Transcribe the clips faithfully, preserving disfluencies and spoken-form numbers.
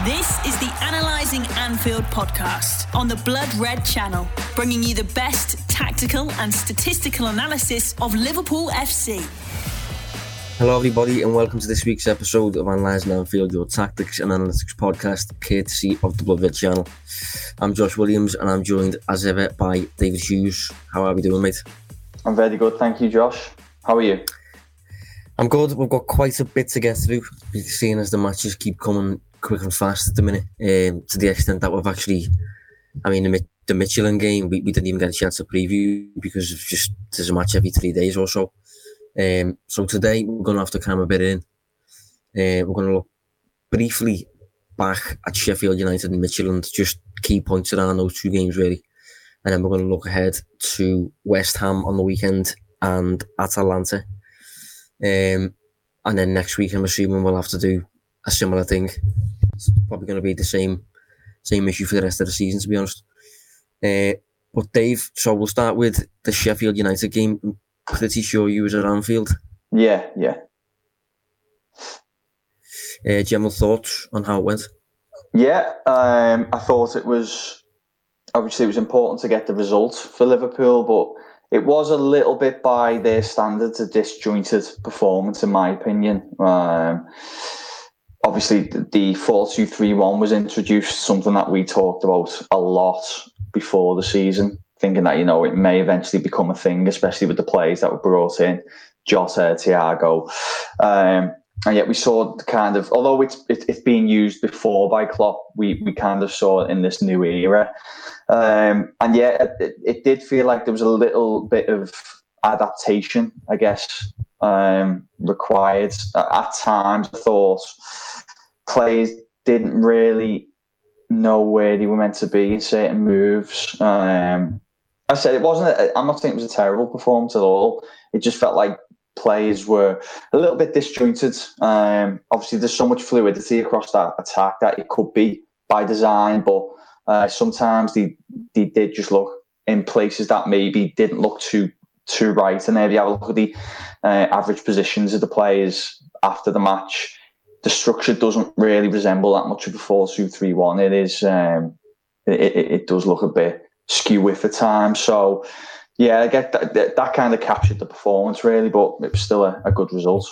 This is the Analysing Anfield podcast on the Blood Red channel, bringing you the best tactical and statistical analysis of Liverpool F C. Hello everybody and welcome to this week's episode of Analysing Anfield, your tactics and analytics podcast, courtesy of the Blood Red channel. I'm Josh Williams and I'm joined as ever by David Hughes. How are we doing, mate? I'm very good, thank you, Josh. How are you? I'm good. We've got quite a bit to get through, seeing as the matches keep coming quick and fast at the minute, um, to the extent that we've actually, I mean, the, the Michelin game, we, we didn't even get a chance to preview because it's just, there's a match every three days or so. Um, so today we're going to have to cram a bit in. Uh, we're going to look briefly back at Sheffield United and Michelin, just key points around those two games really. And then we're going to look ahead to West Ham on the weekend and Atalanta. Um, and then next week I'm assuming we'll have to do a similar thing. It's probably going to be the same same issue for the rest of the season, to be honest. Uh, but Dave, so we'll start with the Sheffield United game. I'm pretty sure you was at Anfield. Yeah, yeah. Uh, general thoughts on how it went? Yeah, um, I thought it was, obviously it was important to get the result for Liverpool, but it was a little bit by their standards a disjointed performance, in my opinion. Um, obviously, the four two three one was introduced, something that we talked about a lot before the season, thinking that, you know, it may eventually become a thing, especially with the players that were brought in, Jota, Thiago. Um, and yet we saw the kind of, although it's it, it's been used before by Klopp, we, we kind of saw it in this new era. Um, and yeah, it, it did feel like there was a little bit of adaptation, I guess, um, required. At times, I thought players didn't really know where they were meant to be in certain moves. Um, I said it wasn't, a, I'm not saying it was a terrible performance at all. It just felt like players were a little bit disjointed. Um, obviously, there's so much fluidity across that attack that it could be by design, but Uh, sometimes they, they did just look in places that maybe didn't look too too right. And if you have a look at the uh, average positions of the players after the match, the structure doesn't really resemble that much of a four two three one. It is, um, it, it, it does look a bit skew with the time. So, yeah, I get that, that, that kind of captured the performance really, but it was still a, a good result.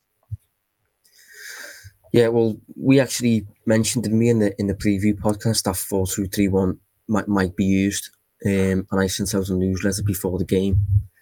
Yeah, well, we actually mentioned to me in the in the preview podcast that four two three one might might be used, um, and I sent out a newsletter before the game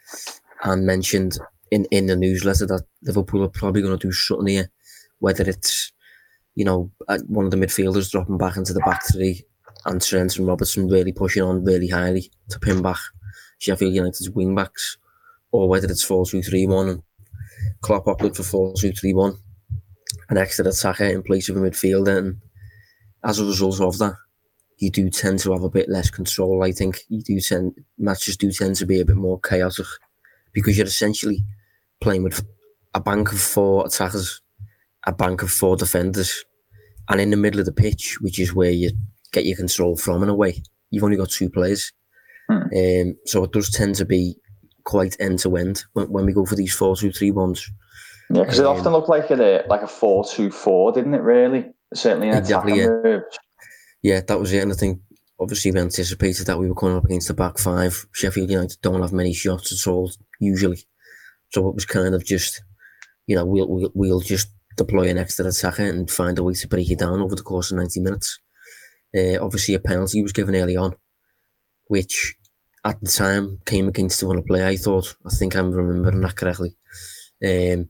and mentioned in, in the newsletter that Liverpool are probably going to do something here, whether it's, you know, one of the midfielders dropping back into the back three and Trent and Robertson really pushing on really highly to pin back Sheffield United's wing backs, or whether it's four two three one and Klopp opted for four two three one. An extra attacker in place of a midfielder, and as a result of that, you do tend to have a bit less control. I think you do tend matches do tend to be a bit more chaotic because you're essentially playing with a bank of four attackers, a bank of four defenders, and in the middle of the pitch, which is where you get your control from in a way, you've only got two players. Hmm. Um, so it does tend to be quite end to end when, when we go for these four two three ones. Yeah, because it um, often looked like a like a four two four, didn't it? Really, certainly in exactly. Yeah. Moves. yeah, that was it. And I think obviously we anticipated that we were coming up against the back five. Sheffield United don't have many shots at all usually, so it was kind of just, you know, we'll we'll, we'll just deploy an extra attacker and find a way to break it down over the course of ninety minutes. Uh, obviously, a penalty was given early on, which at the time came against the one play. I thought, I think I'm remembering that correctly. Um.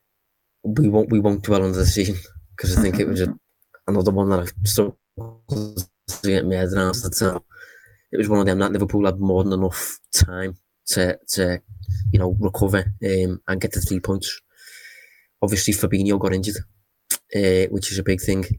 We won't we won't dwell on the decision because I think it was a, another one that I still to get my head around at the time. It was one of them that Liverpool had more than enough time to to you know recover um, and get the three points. Obviously, Fabinho got injured, uh, which is a big thing.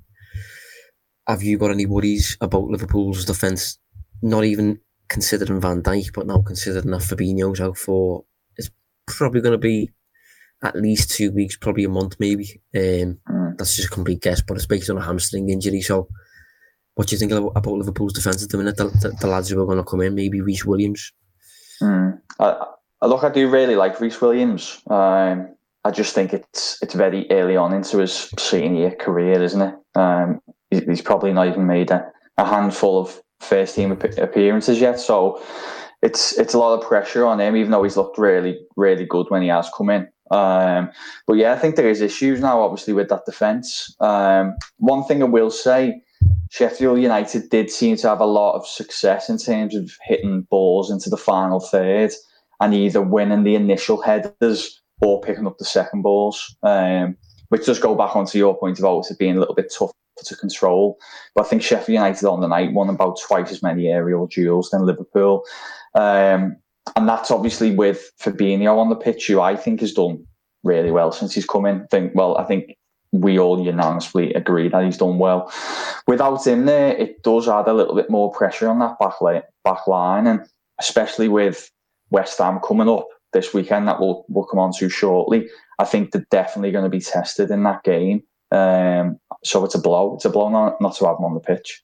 Have you got any worries about Liverpool's defence? Not even considering Van Dijk, but now considering that Fabinho's out for, it's probably going to be at least two weeks, probably a month maybe. Um, mm. That's just a complete guess, but it's based on a hamstring injury. So what do you think about, about Liverpool's defence at the minute? The, the, the lads who are going to come in, maybe Reece Williams? Mm. I, I, look, I do really like Reece Williams. Um, I just think it's it's very early on into his senior career, isn't it? Um, he's probably not even made a, a handful of first team appearances yet. So it's it's a lot of pressure on him, even though he's looked really, really good when he has come in. Um, but yeah, I think there is issues now, obviously, with that defence. Um, one thing I will say, Sheffield United did seem to have a lot of success in terms of hitting balls into the final third and either winning the initial headers or picking up the second balls, um, which does go back onto your point about it being a little bit tough to control. But I think Sheffield United on the night won about twice as many aerial duels than Liverpool. Um, and that's obviously with Fabinho on the pitch, who I think has done really well since he's come in. I think, well, I think we all unanimously agree that he's done well. Without him there, it does add a little bit more pressure on that back, line, back line, and especially with West Ham coming up this weekend, that we'll, we'll come on to shortly. I think they're definitely going to be tested in that game. Um, so it's a blow. It's a blow not, not to have him on the pitch.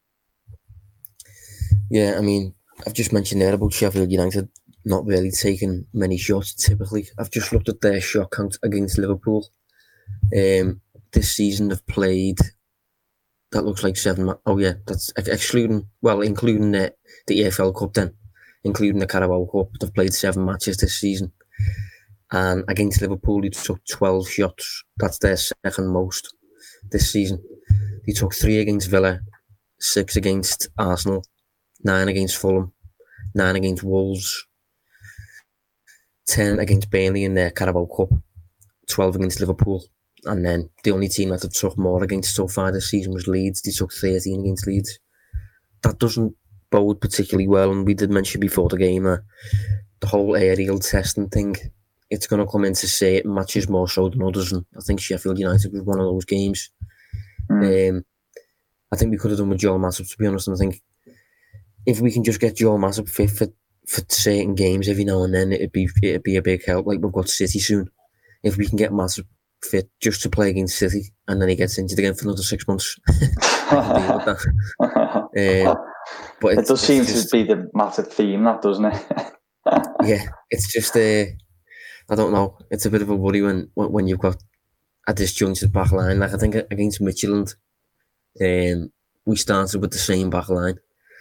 Yeah, I mean, I've just mentioned there about Sheffield United not really taking many shots typically. I've just looked at their shot count against Liverpool. Um, this season they've played, that looks like seven. Ma- oh yeah, that's excluding, well, including the, the E F L Cup then, including the Carabao Cup. They've played seven matches this season. And against Liverpool, they took twelve shots. That's their second most this season. They took three against Villa, six against Arsenal, nine against Fulham, nine against Wolves, ten against Burnley in their Carabao Cup, twelve against Liverpool. And then the only team that have took more against so far this season was Leeds. They took thirteen against Leeds. That doesn't bode particularly well. And we did mention before the game that the whole aerial testing thing, it's going to come into say it matches more so than others. And I think Sheffield United was one of those games. Mm. Um, I think we could have done with Joel Matip, to be honest. And I think if we can just get Joel Matip fit for, for certain games every now and then, it'd be it'd be a big help. Like we've got City soon. If we can get Matip fit just to play against City, and then he gets injured again for another six months. um, but it does seem just, to be the Matip theme, that doesn't it? Yeah, it's just uh, I don't know. It's a bit of a worry when when you've got a disjointed back line. Like I think against Midtjylland, um, we started with the same back line.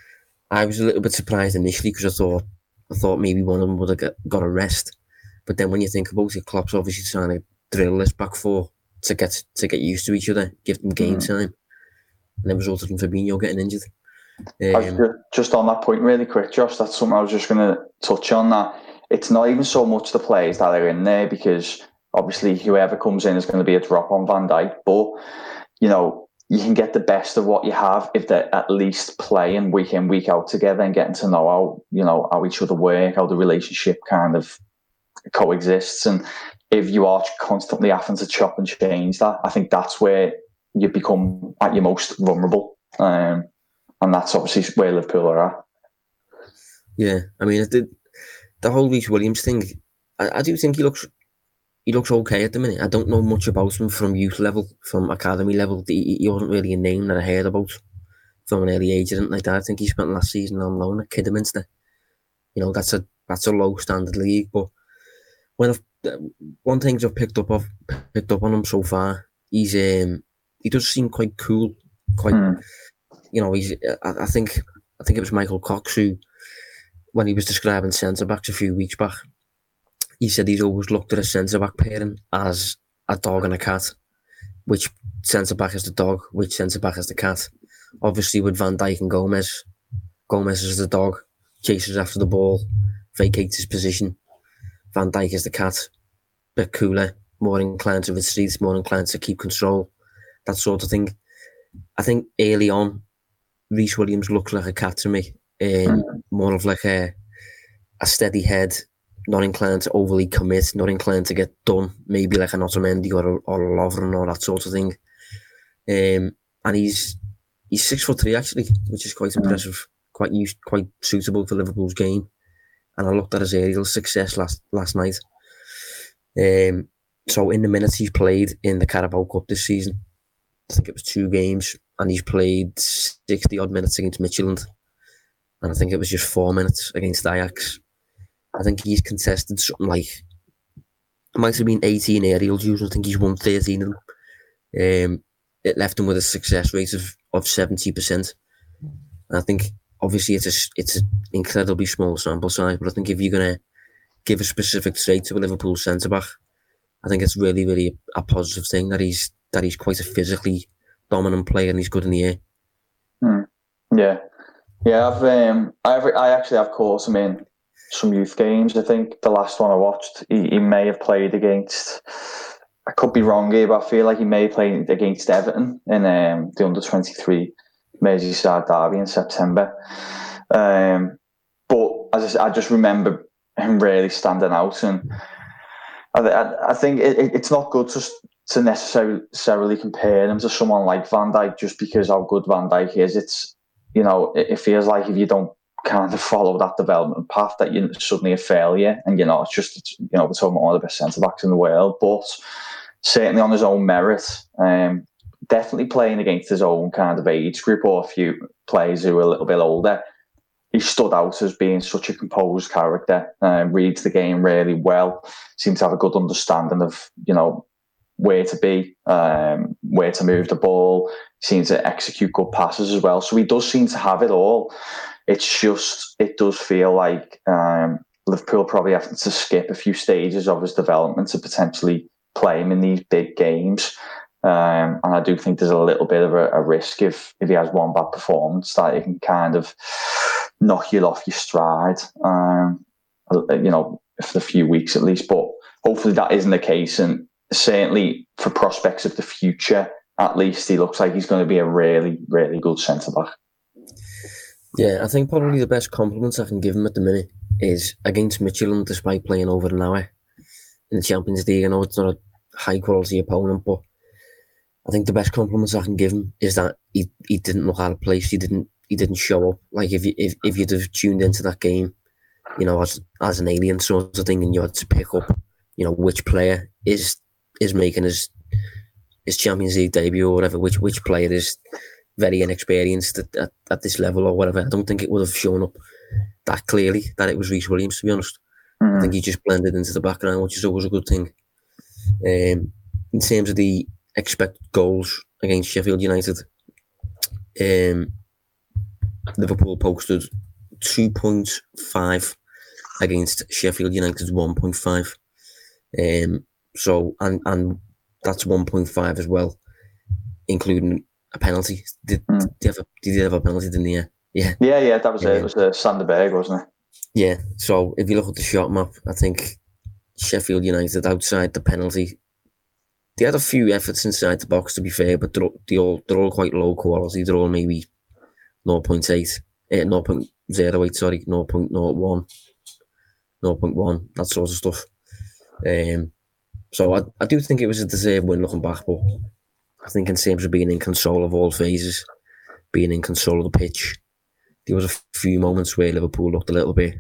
I was a little bit surprised initially because I thought I thought maybe one of them would have got, got a rest. But then when you think about it, Klopp's obviously trying to drill this back four to get to get used to each other, give them game mm. time, and it resulted in Fabinho getting injured. Um, just on that point, really quick, Josh, that's something I was just going to touch on. That it's not even so much the players that are in there, because obviously whoever comes in is going to be a drop on Van Dijk, but you know you can get the best of what you have if they're at least playing week in, week out together and getting to know how you know how each other work, how the relationship kind of coexists. And if you are constantly having to chop and change that, I think that's where you become at your most vulnerable. Um, and that's obviously where Liverpool are at. Yeah, I mean, the, the whole Reece Williams thing, I, I do think he looks he looks okay at the minute. I don't know much about him from youth level, from academy level. He, he wasn't really a name that I heard about from an early age. I didn't like that. I think he spent last season on loan at Kidderminster. You know, that's a that's a low standard league. But when I've, one thing I've picked up of picked up on him so far, he's um, he does seem quite cool, quite. Mm. You know, he's. I, I think I think it was Michael Cox who, when he was describing centre backs a few weeks back, he said he's always looked at a centre back pairing as a dog and a cat. Which centre back is the dog? Which centre back is the cat? Obviously, with Van Dijk and Gomez, Gomez is the dog, chases after the ball, vacates his position. Van Dijk is the cat, bit cooler, more inclined to retreat, more inclined to keep control, that sort of thing. I think early on, Reece Williams looks like a cat to me. Um, mm. More of like a a steady head, not inclined to overly commit, not inclined to get done. Maybe like an Otamendi or a, or a Lovren or that sort of thing. Um, and he's he's six foot three actually, which is quite mm. impressive, quite used, quite suitable for Liverpool's game. And I looked at his aerial success last last night. Um, so in the minutes he's played in the Carabao Cup this season, I think it was two games, and he's played sixty odd minutes against Midtjylland, and I think it was just four minutes against Ajax. I think he's contested something like, it might have been eighteen aerial duels. I think he's won thirteen of them. Um, it left him with a success rate of, of seventy percent. And I think, obviously, it's a, it's an incredibly small sample size, but I think if you're going to give a specific trait to a Liverpool centre-back, I think it's really, really a, a positive thing that he's that he's quite a physically dominant player and he's good in the air. Hmm. Yeah. Yeah, I've, um, I've, I actually have caught him in some youth games. I think the last one I watched, he, he may have played against, I could be wrong here, but I feel like he may have played against Everton in um, the under twenty-three Merseyside derby in September. Um, but as I, said, I just remember him really standing out, and I, I, I think it, it's not good to to necessarily compare him to someone like Van Dijk just because how good Van Dijk is. It's, you know, it, it feels like if you don't kind of follow that development path that you're suddenly a failure, and you know it's just it's, you know we're talking about one of the best centre backs in the world, but certainly on his own merit, um, definitely playing against his own kind of age group or a few players who are a little bit older. He stood out as being such a composed character, um, reads the game really well, seems to have a good understanding of, you know, where to be, um, where to move the ball, seems to execute good passes as well. So he does seem to have it all. It's just, it does feel like um, Liverpool probably having to skip a few stages of his development to potentially play him in these big games. Um, and I do think there's a little bit of a, a risk if, if he has one bad performance that it can kind of knock you off your stride, um, you know, for a few weeks at least. But hopefully that isn't the case. And certainly for prospects of the future, at least he looks like he's going to be a really, really good centre-back. Yeah, I think probably the best compliments I can give him at the minute is against Midtjylland, despite playing over an hour in the Champions League. I know it's not a high-quality opponent, but I think the best compliments I can give him is that he, he didn't look out of place. He didn't he didn't show up. Like if you if, if you'd have tuned into that game, you know, as as an alien sort of thing, and you had to pick up, you know, which player is is making his his Champions League debut or whatever, which which player is very inexperienced at, at, at this level or whatever. I don't think it would have shown up that clearly that it was Reece Williams, to be honest. Mm. I think he just blended into the background, which is always a good thing. Um, in terms of the expected goals against Sheffield United, um, Liverpool posted two point five against Sheffield United's one point five. Um, so, and, and that's one point five as well, including a penalty. Did, mm. did, they have a, did they have a penalty, didn't they? Yeah. Yeah, yeah, that was um, it. It was uh, Sander Berg, wasn't it? Yeah, so if you look at the shot map, I think Sheffield United outside the penalty, they had a few efforts inside the box, to be fair, but they're, they're, all, they're all quite low quality. They're all maybe zero point eight, eh, zero point zero eight, sorry, zero point zero one, zero point one, that sort of stuff. Um, so I, I do think it was a deserved win looking back, but I think in terms of being in control of all phases, being in control of the pitch, there was a few moments where Liverpool looked a little bit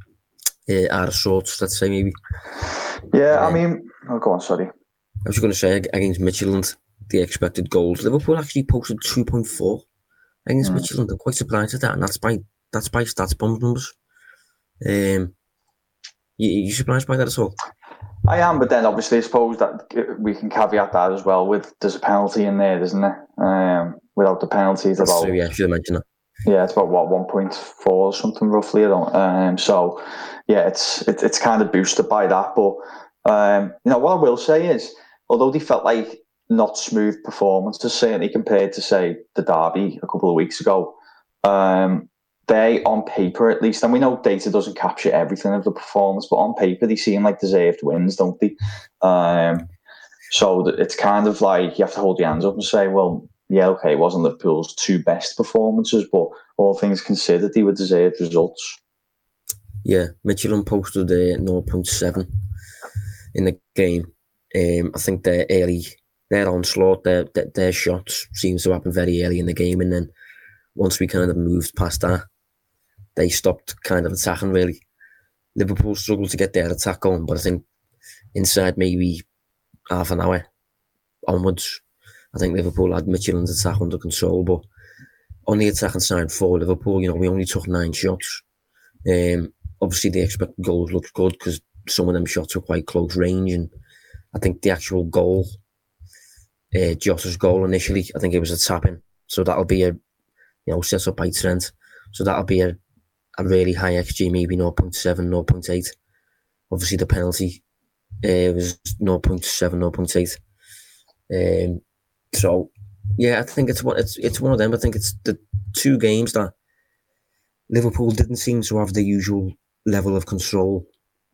uh, out of sorts, let's say, maybe. Yeah, um, I mean, oh, go on, sorry. I was going to say, against Midtjylland, the expected goals, Liverpool actually posted two point four against mm. Midtjylland. I'm quite surprised at that, and that's by that's by StatsBomb numbers. Um, you, you surprised by that at all? I am, but then obviously I suppose that we can caveat that as well with there's a penalty in there, isn't there? Um, without the penalty, it's that's about true, yeah, I should have mentioned that. Yeah, it's about what one point four or something roughly. I don't. Um, so yeah, it's it, it's kind of boosted by that. But um, you know what I will say is, although they felt like not smooth performances, certainly compared to say the derby a couple of weeks ago, um, they on paper at least, and we know data doesn't capture everything of the performance, but on paper they seem like deserved wins, don't they? Um, so it's kind of like you have to hold your hands up and say, well, yeah, okay, it wasn't Liverpool's two best performances, but all things considered, they were deserved results. Yeah, Midtjylland posted a uh, zero point seven in the game. Um, I think their early, their onslaught, their, their their shots seems to happen very early in the game, and then once we kind of moved past that, they stopped kind of attacking really. Liverpool struggled to get their attack going, but I think inside maybe half an hour onwards, I think Liverpool had Midtjylland's attack under control, but on the attacking side for Liverpool, you know, we only took nine shots. Um, obviously, the expected goals looked good because some of them shots were quite close range, and I think the actual goal uh, Jota's goal initially. I think it was a tap-in. So that'll be a, you know, set up by Trent. So that'll be a, a really high X G, maybe zero point seven, zero point eight. Obviously, the penalty uh, was zero point seven, zero point eight. Um, so, yeah, I think it's one, it's, it's one of them. I think it's the two games that Liverpool didn't seem to have the usual level of control.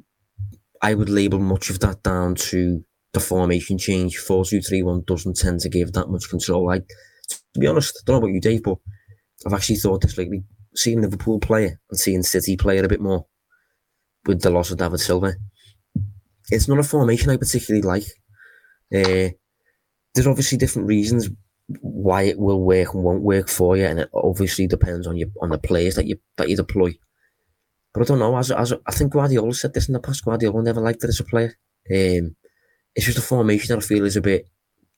I would label much of that down to the formation change. four two three one doesn't tend to give that much control. I, to be honest, I don't know about you, Dave, but I've actually thought this lately, seeing Liverpool play it and seeing City play it a bit more with the loss of David Silva. It's not a formation I particularly like. Uh, there's obviously different reasons why it will work and won't work for you, and it obviously depends on your on the players that you that you deploy. But I don't know. As as I think Guardiola said this in the past. Guardiola never liked it as a player. Um, it's just a formation that I feel is a bit,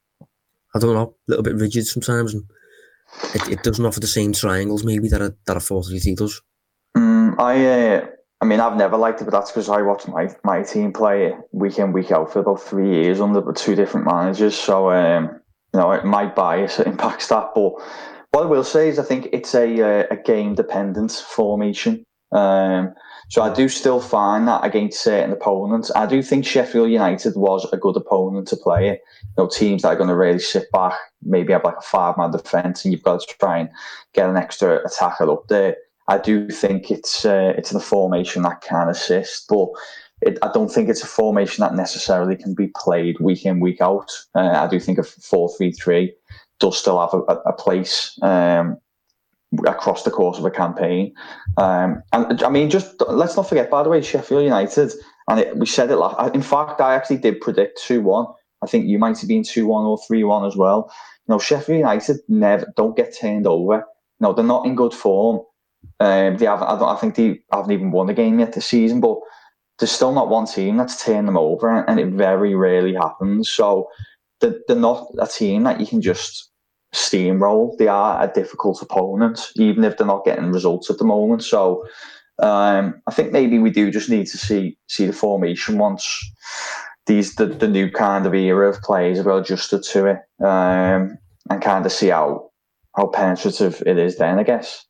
I don't know, a little bit rigid sometimes, and it, it doesn't offer the same triangles maybe that a that a four three three does. Mm, I uh, I mean I've never liked it, but that's because I watched my my team play week in week out for about three years under two different managers. So um, you know, my bias impacts that. But what I will say is I think it's a a game dependent formation. Um, so I do still find that against certain opponents. I do think Sheffield United was a good opponent to play it. You know, teams that are going to really sit back, maybe have like a five-man defence, and you've got to try and get an extra attacker up there. I do think it's uh, it's the formation that can assist, but it, I don't think it's a formation that necessarily can be played week in, week out. Uh, I do think a four three three does still have a, a place Um, across the course of a campaign. Um, and I mean, just let's not forget, by the way, Sheffield United, and it, we said it last, in fact, I actually did predict two one. I think you might have been two one or three one as well. You know, Sheffield United never, don't get turned over. No, they're not in good form. Um, they haven't, I, don't, I think they haven't even won a game yet this season, but there's still not one team that's turned them over, and it very rarely happens. So they're, they're not a team that you can just steamroll. They are a difficult opponent, even if they're not getting results at the moment. So um, I think maybe we do just need to see see the formation once these the, the new kind of era of players have adjusted to it, um, and kind of see how how penetrative it is then, I guess.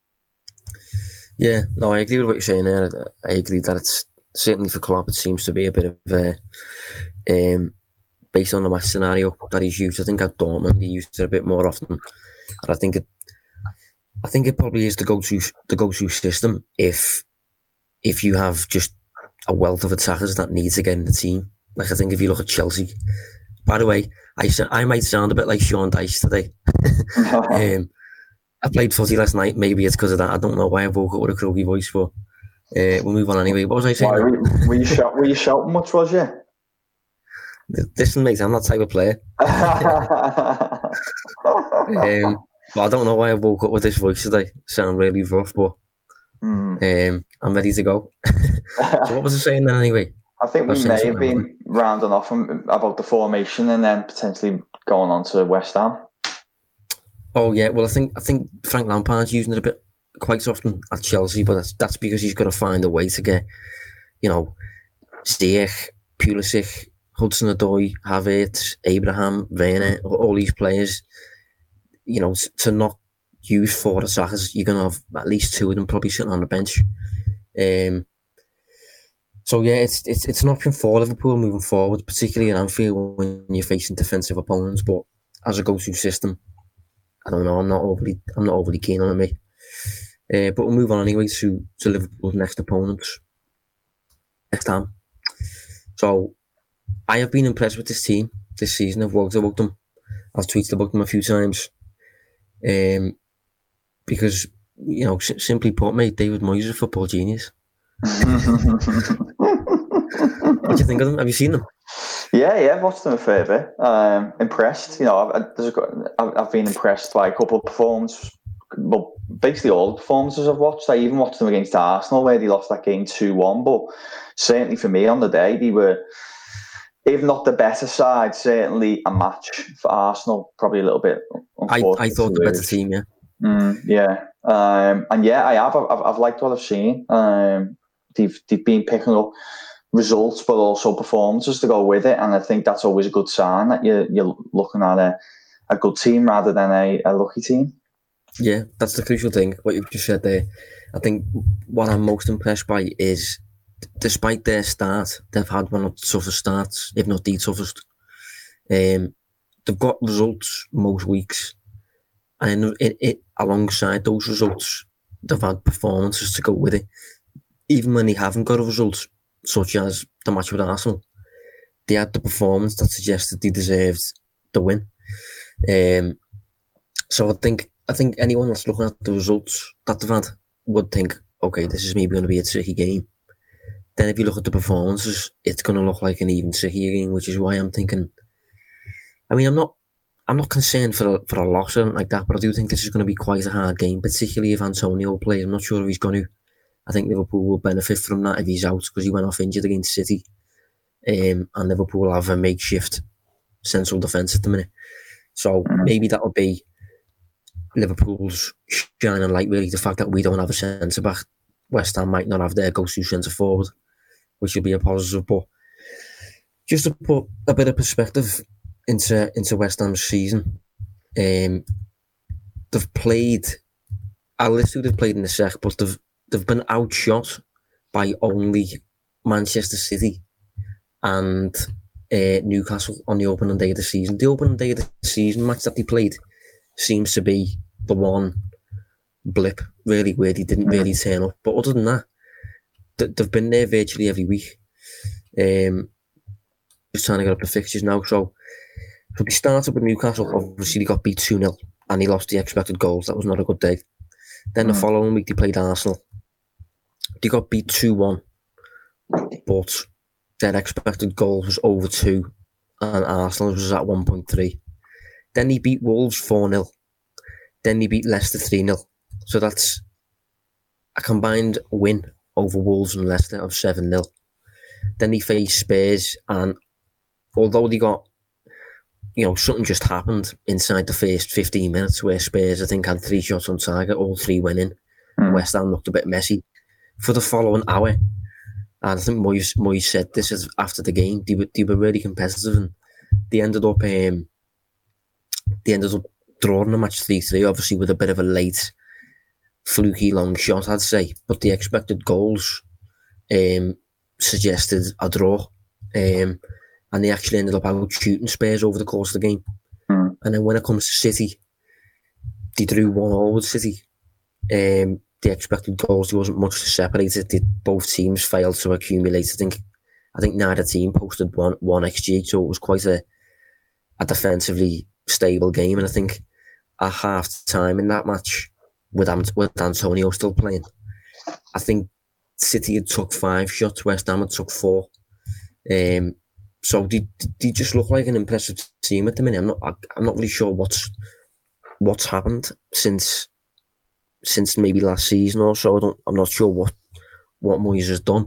Yeah, no, I agree with what you're saying there. I agree that it's certainly for Klopp, it seems to be a bit of a um, based on the match scenario that he's used. I think at Dortmund he used it a bit more often, and I think it, I think it probably is the go-to the go-to system if if you have just a wealth of attackers that need to get in the team. Like I think if you look at Chelsea, by the way, I I might sound a bit like Sean Dyche today. um, I played footy last night. Maybe it's because of that. I don't know why I woke up with a croaky voice, but uh, we'll move on anyway. What was I saying? Why, were, were you shout, were you shouting much, was you? Listen, mate, I'm that type of player. um, but I don't know why I woke up with this voice today. Sound really rough, but mm. um, I'm ready to go. So what was I saying then anyway? I think we may have been rounding off about the formation and then potentially going on to West Ham. Oh yeah, well I think I think Frank Lampard's using it a bit quite often at Chelsea, but that's that's because he's got to find a way to get, you know, Ziyech, Pulisic, Hudson-Odoi, Havertz, Abraham, Werner, all these players, you know, to not use four attackers. You're going to have at least two of them probably sitting on the bench. Um, so yeah, it's it's it's an option for Liverpool moving forward, particularly in Anfield when you're facing defensive opponents. But as a go-to system, I don't know. I'm not overly I'm not overly keen on it, mate. Uh, but we'll move on anyway to to Liverpool's next opponents, West Ham. So I have been impressed with this team this season. I've worked about them. I've tweeted about them a few times. Um, because, you know, s- simply put, mate, David Moyes is a football genius. What do you think of them? Have you seen them? Yeah, yeah, I've watched them a fair bit. Um, impressed. You know, I've, there's a, I've been impressed by a couple of performances. Well, basically all the performances I've watched. I even watched them against Arsenal where they lost that game two one. But certainly for me on the day, they were, if not the better side, certainly a match for Arsenal. Probably a little bit. I, I thought the better team, yeah. Mm, yeah, um, and yeah, I have. I've, I've liked what I've seen. Um, they've they've been picking up results, but also performances to go with it, and I think that's always a good sign that you're you're looking at a a good team rather than a, a lucky team. Yeah, that's the crucial thing, what you've just said there. I think what I'm most impressed by is, despite their start, they've had one of the toughest starts, if not the toughest. Um, they've got results most weeks, and it, it, alongside those results, they've had performances to go with it. Even when they haven't got a result, such as the match with Arsenal, they had the performance that suggested they deserved the win. Um, so I think I think anyone that's looking at the results that they've had would think, okay, this is maybe going to be a tricky game. Then if you look at the performances, it's going to look like an even trickier game, which is why I'm thinking. I mean, I'm not, I'm not concerned for a, for a loss or anything like that, but I do think this is going to be quite a hard game, particularly if Antonio plays. I'm not sure if he's going to. I think Liverpool will benefit from that if he's out, because he went off injured against City, um, and Liverpool will have a makeshift central defence at the minute. So maybe that'll be Liverpool's shining light, really, the fact that we don't have a centre back. West Ham might not have their go-to centre forward, which will be a positive. But just to put a bit of perspective into into West Ham's season, um, they've played. I'll list who they've played in a sec, but they've they've been outshot by only Manchester City and uh, Newcastle on the opening day of the season. The opening day of the season match that they played seems to be the one blip, really, where they didn't really turn up. But other than that, th- they've been there virtually every week. Um, just trying to get up the fixtures now. So, so they started with Newcastle. Obviously, they got beat two nil and they lost the expected goals. That was not a good day. Then the mm. following week, they played Arsenal. They got beat two one, but their expected goals was over two and Arsenal was at one point three. Then they beat Wolves four nil. Then they beat Leicester three nil. So that's a combined win over Wolves and Leicester of seven nil. Then they faced Spurs, and although they got, you know, something just happened inside the first fifteen minutes where Spurs, I think, had three shots on target, all three went in. Mm. West Ham looked a bit messy. For the following hour, and I think Moyes, Moyes said this is after the game, they were, they were really competitive, and they ended up um, they ended up drawing the match three three, obviously with a bit of a late, fluky long shot, I'd say. But the expected goals um, suggested a draw, um, and they actually ended up out shooting Spurs over the course of the game. Mm. And then when it comes to City, they drew one all with City. Um, the expected goals, there wasn't much to separate it. They, both teams failed to accumulate. I think I think neither team posted one, one X G, so it was quite a, a defensively stable game. And I think at half time in that match, with, Ant- with Antonio still playing, I think City had took five shots, West Ham had took four. Um, so they, they just look like an impressive team at the minute. I'm not I'm not really sure what's what's happened since since maybe last season or so. I don't, I'm not sure what what Moyes has done.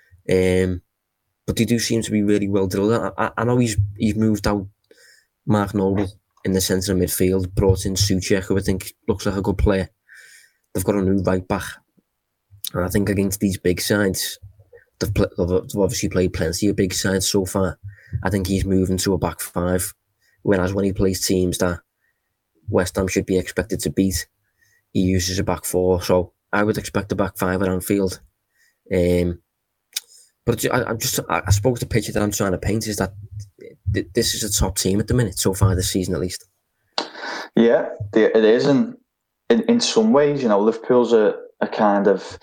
Um, but they do seem to be really well drilled. I, I, I know he's he's moved out Mark Noble in the centre of midfield, brought in Souček, who I think looks like a good player. They've got a new right back. And I think against these big sides, they've, pl- they've obviously played plenty of big sides so far. I think he's moving to a back five. Whereas when he plays teams that West Ham should be expected to beat, he uses a back four. So I would expect a back five at Anfield. Um, but I, I'm just, I, I suppose the picture that I'm trying to paint is that th- this is a top team at the minute, so far this season at least. Yeah, it is. And in, in some ways, you know, Liverpool's a, a kind of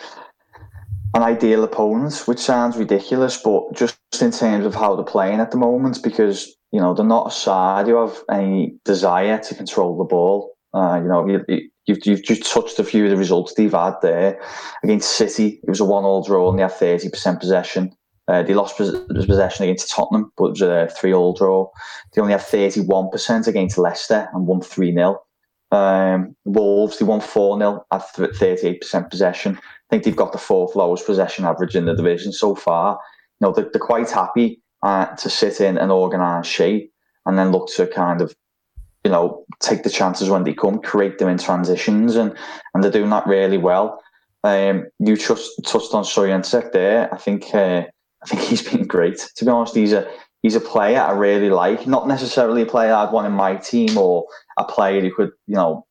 an ideal opponent, which sounds ridiculous, but just in terms of how they're playing at the moment, because, you know, they're not a side who have any desire to control the ball. Uh, you know, you, you've, you've just touched a few of the results they've had there. Against City, it was a one-all draw and they had thirty percent possession. Uh, they lost possession against Tottenham, but it was a three-all draw. They only had thirty-one percent against Leicester and won three nil. Um, Wolves, they won four nil at thirty-eight percent possession. I think they've got the fourth lowest possession average in the division so far. You know, they're, they're quite happy uh, to sit in an organised shape and then look to kind of, you know, take the chances when they come, create them in transitions, and, and they're doing that really well. Um, you just touched on Souček there. I think uh, I think he's been great. To be honest, he's a he's a player I really like. Not necessarily a player I'd want in my team or a player who could, you know,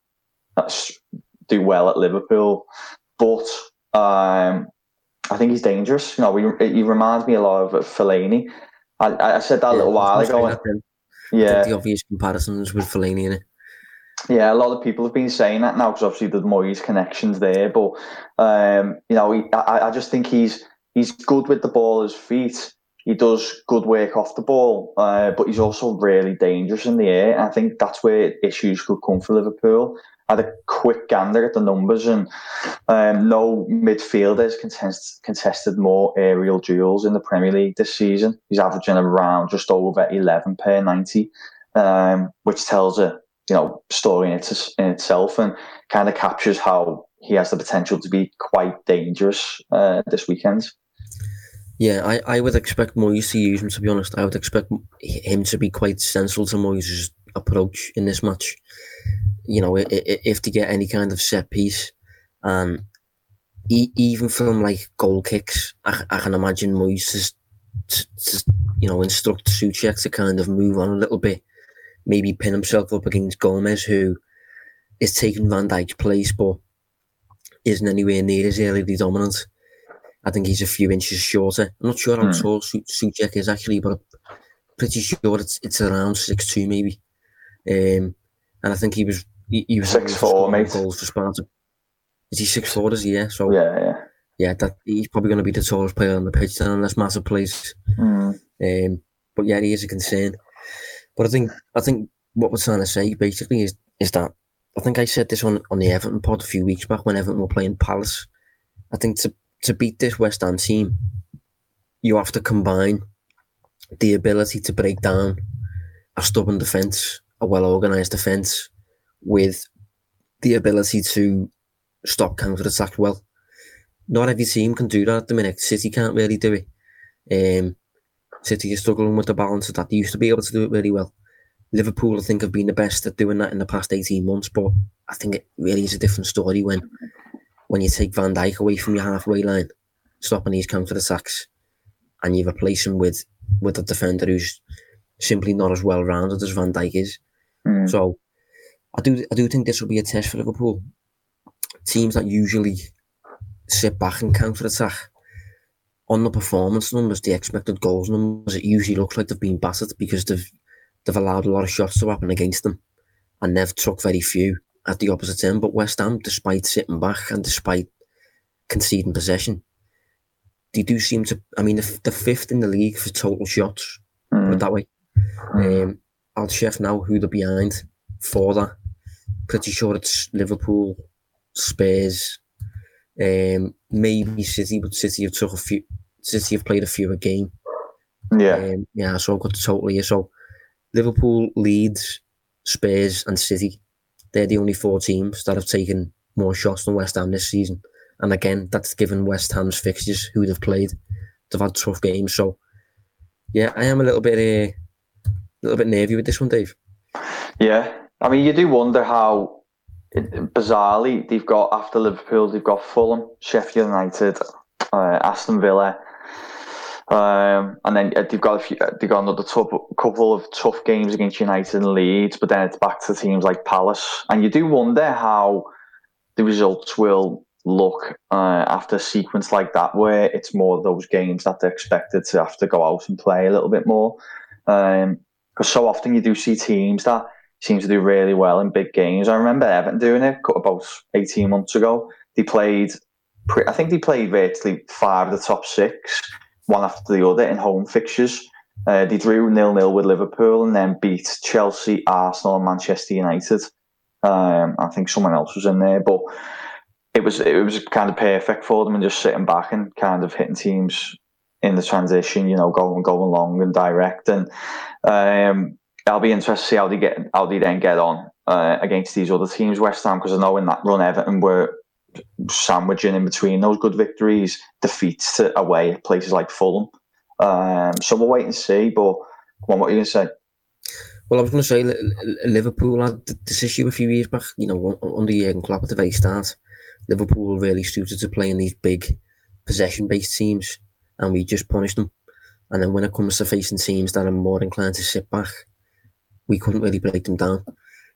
do well at Liverpool. But um, I think he's dangerous. You know, he, he reminds me a lot of Fellaini. I, I said that yeah, a little while ago. And, yeah, I think the obvious comparisons with Fellaini in it. Yeah, a lot of people have been saying that now because obviously there's Moyes connections there. But um, you know, he, I, I just think he's he's good with the ball at his feet. He does good work off the ball, uh, but he's also really dangerous in the air. And I think that's where issues could come for Liverpool. I had a quick gander at the numbers, and um, no midfielders contest, contested more aerial duels in the Premier League this season. He's averaging around just over eleven per ninety, um, which tells a you know story in, it, in itself, and kind of captures how he has the potential to be quite dangerous uh, this weekend. Yeah, I, I would expect Moyes to use him, to be honest. I would expect him to be quite central to Moyes' approach in this match. You know, if to get any kind of set piece, and even from like goal kicks, I, I can imagine Moyes to, to, you know, instruct Souček to kind of move on a little bit, maybe pin himself up against Gomez, who is taking Van Dijk's place, but isn't anywhere near as aerially dominant. I think he's a few inches shorter. I'm not sure how mm. tall Souček is actually, but I'm pretty sure it's it's around six two maybe. Um, and I think he was he, he was six four, mate. Goals for Sparta. Is he six four? Is he? Yeah. So yeah, yeah, yeah. That he's probably going to be the tallest player on the pitch then, unless Massa plays. Mm. Um, but yeah, he is a concern. But I think I think what we're trying to say basically is is that I think I said this on on the Everton pod a few weeks back when Everton were playing Palace. I think to to beat this West Ham team, you have to combine the ability to break down a stubborn defence, a well-organised defence, with the ability to stop counter-attack well. Not every team can do that at the minute. City can't really do it. Um, City is struggling with the balance of that. They used to be able to do it really well. Liverpool, I think, have been the best at doing that in the past eighteen months, but I think it really is a different story when when you take Van Dijk away from your halfway line, stopping these counter-attacks, and you replace him with, with a defender who's simply not as well-rounded as Van Dijk is. Mm. So I do I do think this will be a test for Liverpool. Teams that usually sit back and counter-attack, on the performance numbers, the expected goals numbers, it usually looks like they've been battered because they've they've allowed a lot of shots to happen against them, and they've took very few at the opposite end. But West Ham, despite sitting back and despite conceding possession, they do seem to, I mean, the, the fifth in the league for total shots, mm. put it that way. Um, I'll check now who they're behind for that. Pretty sure it's Liverpool, Spurs, um, maybe City, but City have took a few. City have played a fewer game. Yeah, um, yeah. So I've got the total here. So Liverpool, Leeds, Spurs, and City. They're the only four teams that have taken more shots than West Ham this season. And again, that's given West Ham's fixtures, who they've played. They've had tough games. So yeah, I am a little bit, uh, a little bit nervy with this one, Dave. Yeah, I mean, you do wonder how. It, bizarrely, they've got, after Liverpool, they've got Fulham, Sheffield United, uh, Aston Villa, um, and then they've got a few, they've got another tough, couple of tough games against United and Leeds, but then it's back to teams like Palace, and you do wonder how the results will look uh, after a sequence like that, where it's more of those games that they're expected to have to go out and play a little bit more, because um, so often you do see teams that seem to do really well in big games. I remember Everton doing it about eighteen months ago. They played, I think they played virtually five of the top six, one after the other in home fixtures. Uh, they drew nil nil with Liverpool and then beat Chelsea, Arsenal and Manchester United. Um, I think someone else was in there, but it was it was kind of perfect for them and just sitting back and kind of hitting teams in the transition, you know, going going long and direct. And um, I'll be interested to see how they get how they then get on uh, against these other teams, West Ham, because I know in that run Everton were sandwiching in between those good victories, defeats to away at places like Fulham. Um, so we'll wait and see. But come on, what are you going to say? Well, I was going to say Liverpool had this issue a few years back. You know, under Jurgen Klopp at the very start, Liverpool were really suited to playing these big possession-based teams, and we just punished them. And then when it comes to facing teams that are more inclined to sit back, we couldn't really break them down.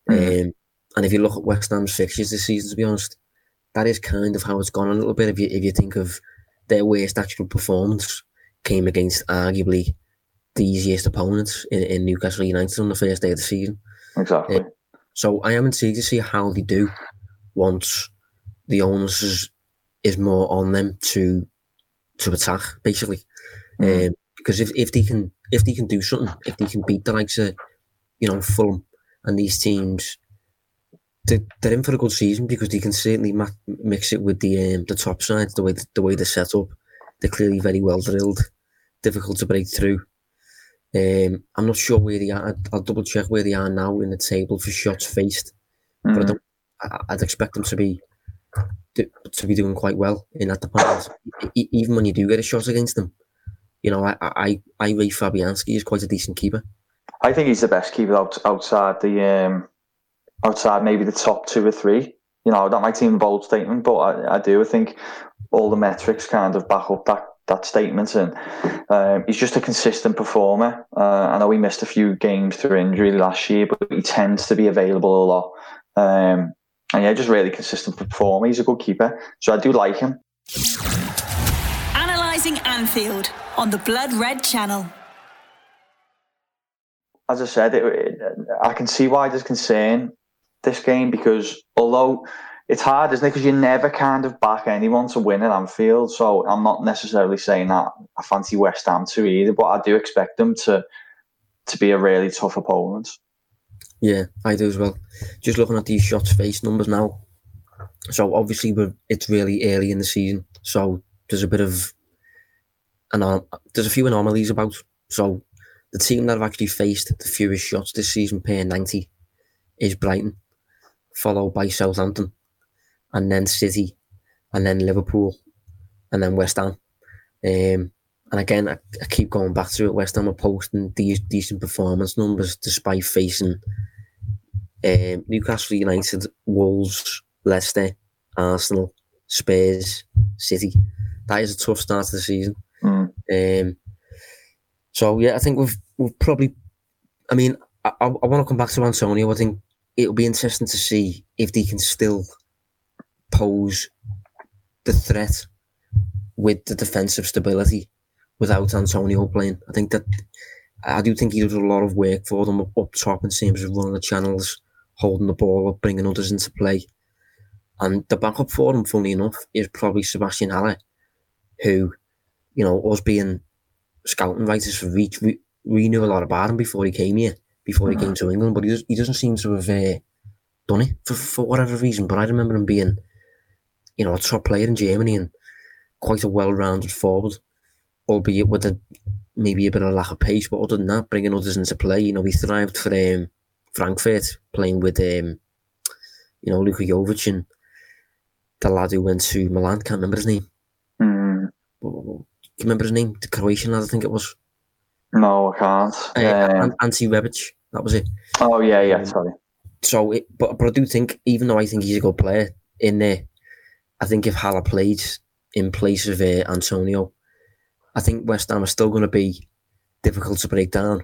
Mm. Um, and if you look at West Ham's fixtures this season, to be honest, that is kind of how it's gone a little bit. If you if you think of their worst actual performance came against arguably the easiest opponents in, in Newcastle United on the first day of the season. Exactly. Uh, so I am intrigued to see how they do once the onus is, is more on them to to attack, basically. Mm. Um, because if, if they can if they can do something, if they can beat the likes of, you know, Fulham and these teams, they're, they're in for a good season, because they can certainly ma- mix it with the um, the top side, the way the, the way they're set up. They're clearly very well drilled, difficult to break through. Um, I'm not sure where they are. I'll double check where they are now in the table for shots faced, mm. but I don't, I, I'd expect them to be to be doing quite well in that department. E- even when you do get a shot against them, you know, I I I rate Fabianski as quite a decent keeper. I think he's the best keeper out, outside the um, outside maybe the top two or three. You know, that might seem a bold statement, but I, I do. I think all the metrics kind of back up that, that statement, and um, he's just a consistent performer. Uh, I know he missed a few games through injury last year, but he tends to be available a lot. Um, and yeah, just really consistent performer. He's a good keeper, so I do like him. Analysing Anfield on the Blood Red Channel. As I said, it, it, I can see why there's concern this game, because although it's hard, isn't it? Because you never kind of back anyone to win at Anfield. So I'm not necessarily saying that I fancy West Ham to either, but I do expect them to to be a really tough opponent. Yeah, I do as well. Just looking at these shots face numbers now. So obviously we're, it's really early in the season, so there's a bit of an there's a few anomalies about. So the team that have actually faced the fewest shots this season per ninety is Brighton, followed by Southampton, and then City, and then Liverpool, and then West Ham. Um, and again, I, I keep going back to it. West Ham are posting these decent performance numbers despite facing um, Newcastle United, Wolves, Leicester, Arsenal, Spurs, City. That is a tough start to the season. Mm. Um, so yeah, I think we've we've probably. I mean, I, I, I want to come back to Antonio. I think it'll be interesting to see if they can still pose the threat with the defensive stability without Antonio playing. I think that I do think he does a lot of work for them up, up top in terms of running the channels, holding the ball up, bringing others into play. And the backup for him, funnily enough, is probably Sebastian Haller, who, you know, us being scouting writers for Reach, we, we knew a lot about him before he came here, before he came to England, but he, does, he doesn't seem to have uh, done it for, for whatever reason. But I remember him being, you know, a top player in Germany and quite a well-rounded forward, albeit with a, maybe a bit of lack of pace. But other than that, bringing others into play, you know, he thrived for um, Frankfurt, playing with, um, you know, Luka Jovic and the lad who went to Milan. Can't remember his name. Mm. Do you remember his name? The Croatian lad, I think it was. No, I can't. Uh, um, Ante Rebic, that was it. Oh yeah, yeah, sorry. So, it, but but I do think, even though I think he's a good player in there, I think if Haller played in place of uh, Antonio, I think West Ham are still going to be difficult to break down.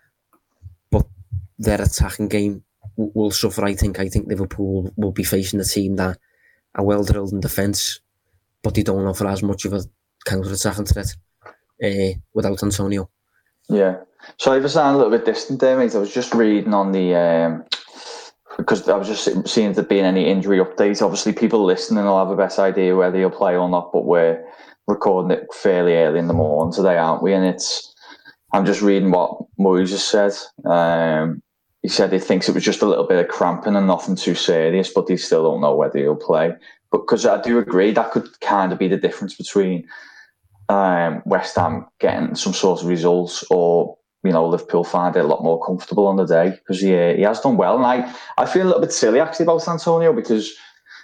But their attacking game w- will suffer. I think. I think Liverpool will be facing a team that are well drilled in defence, but they don't offer as much of a counter-attacking threat uh, without Antonio. Yeah. Sorry if I sound a little bit distant there, mate. I was just reading on the, um, because I was just seeing if there being any injury updates. Obviously, people listening will have a better idea whether he'll play or not, but we're recording it fairly early in the morning today, aren't we? And it's, I'm just reading what Moyes has said. Um, he said he thinks it was just a little bit of cramping and nothing too serious, but he still don't know whether he'll play. But because I do agree, that could kind of be the difference between um, West Ham getting some sort of results, or, you know, Liverpool find it a lot more comfortable on the day, because he, uh, he has done well. And I, I feel a little bit silly actually about Antonio, because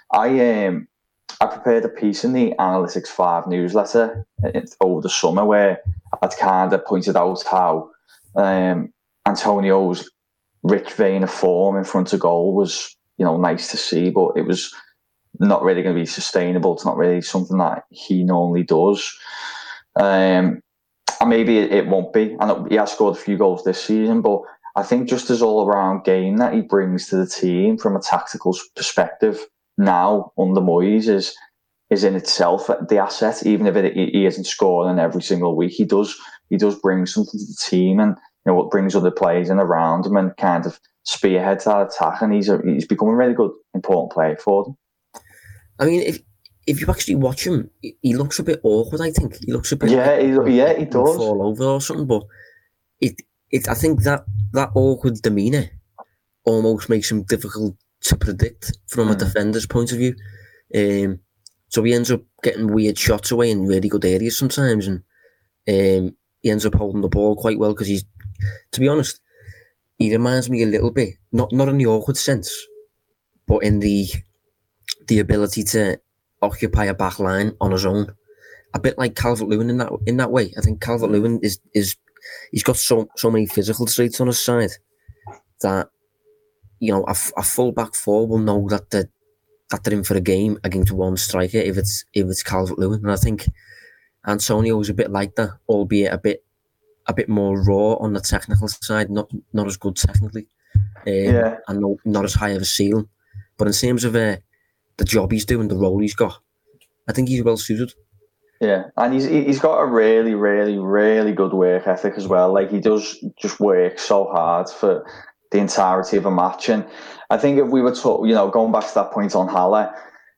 I um, I prepared a piece in the Analytics five newsletter over the summer where I'd kind of pointed out how um, Antonio's rich vein of form in front of goal was, you know, nice to see, but it was not really going to be sustainable. It's not really something that he normally does. Um, and maybe it, it won't be. And he has scored a few goals this season, but I think just his all-around game that he brings to the team from a tactical perspective now under Moyes is is in itself the asset. Even if it, he isn't scoring every single week, he does he does bring something to the team, and you know what brings other players in around him and kind of spearheads that attack. And he's a, he's become a really good, important player for them. I mean, if if you actually watch him, he looks a bit awkward. I think he looks a bit yeah, like, he, yeah, he does fall over or something. But it it I think that that awkward demeanour almost makes him difficult to predict from mm. a defender's point of view. Um, so he ends up getting weird shots away in really good areas sometimes, and um, he ends up holding the ball quite well because he's, to be honest, he reminds me a little bit, not not in the awkward sense, but in the the ability to occupy a back line on his own, a bit like Calvert-Lewin in that in that way. I think Calvert-Lewin is is he's got so so many physical traits on his side that, you know, a, a full back four will know that the that they're in for a game against one striker if it's if it's Calvert-Lewin. And I think Antonio is a bit like that, albeit a bit a bit more raw on the technical side, not not as good technically, um, yeah, and not, not as high of a ceiling. But in terms of uh, the job he's doing, the role he's got, I think he's well suited. Yeah, and he's he's got a really, really, really good work ethic as well. Like, he does just work so hard for the entirety of a match. And I think if we were to, you know, going back to that point on Haller,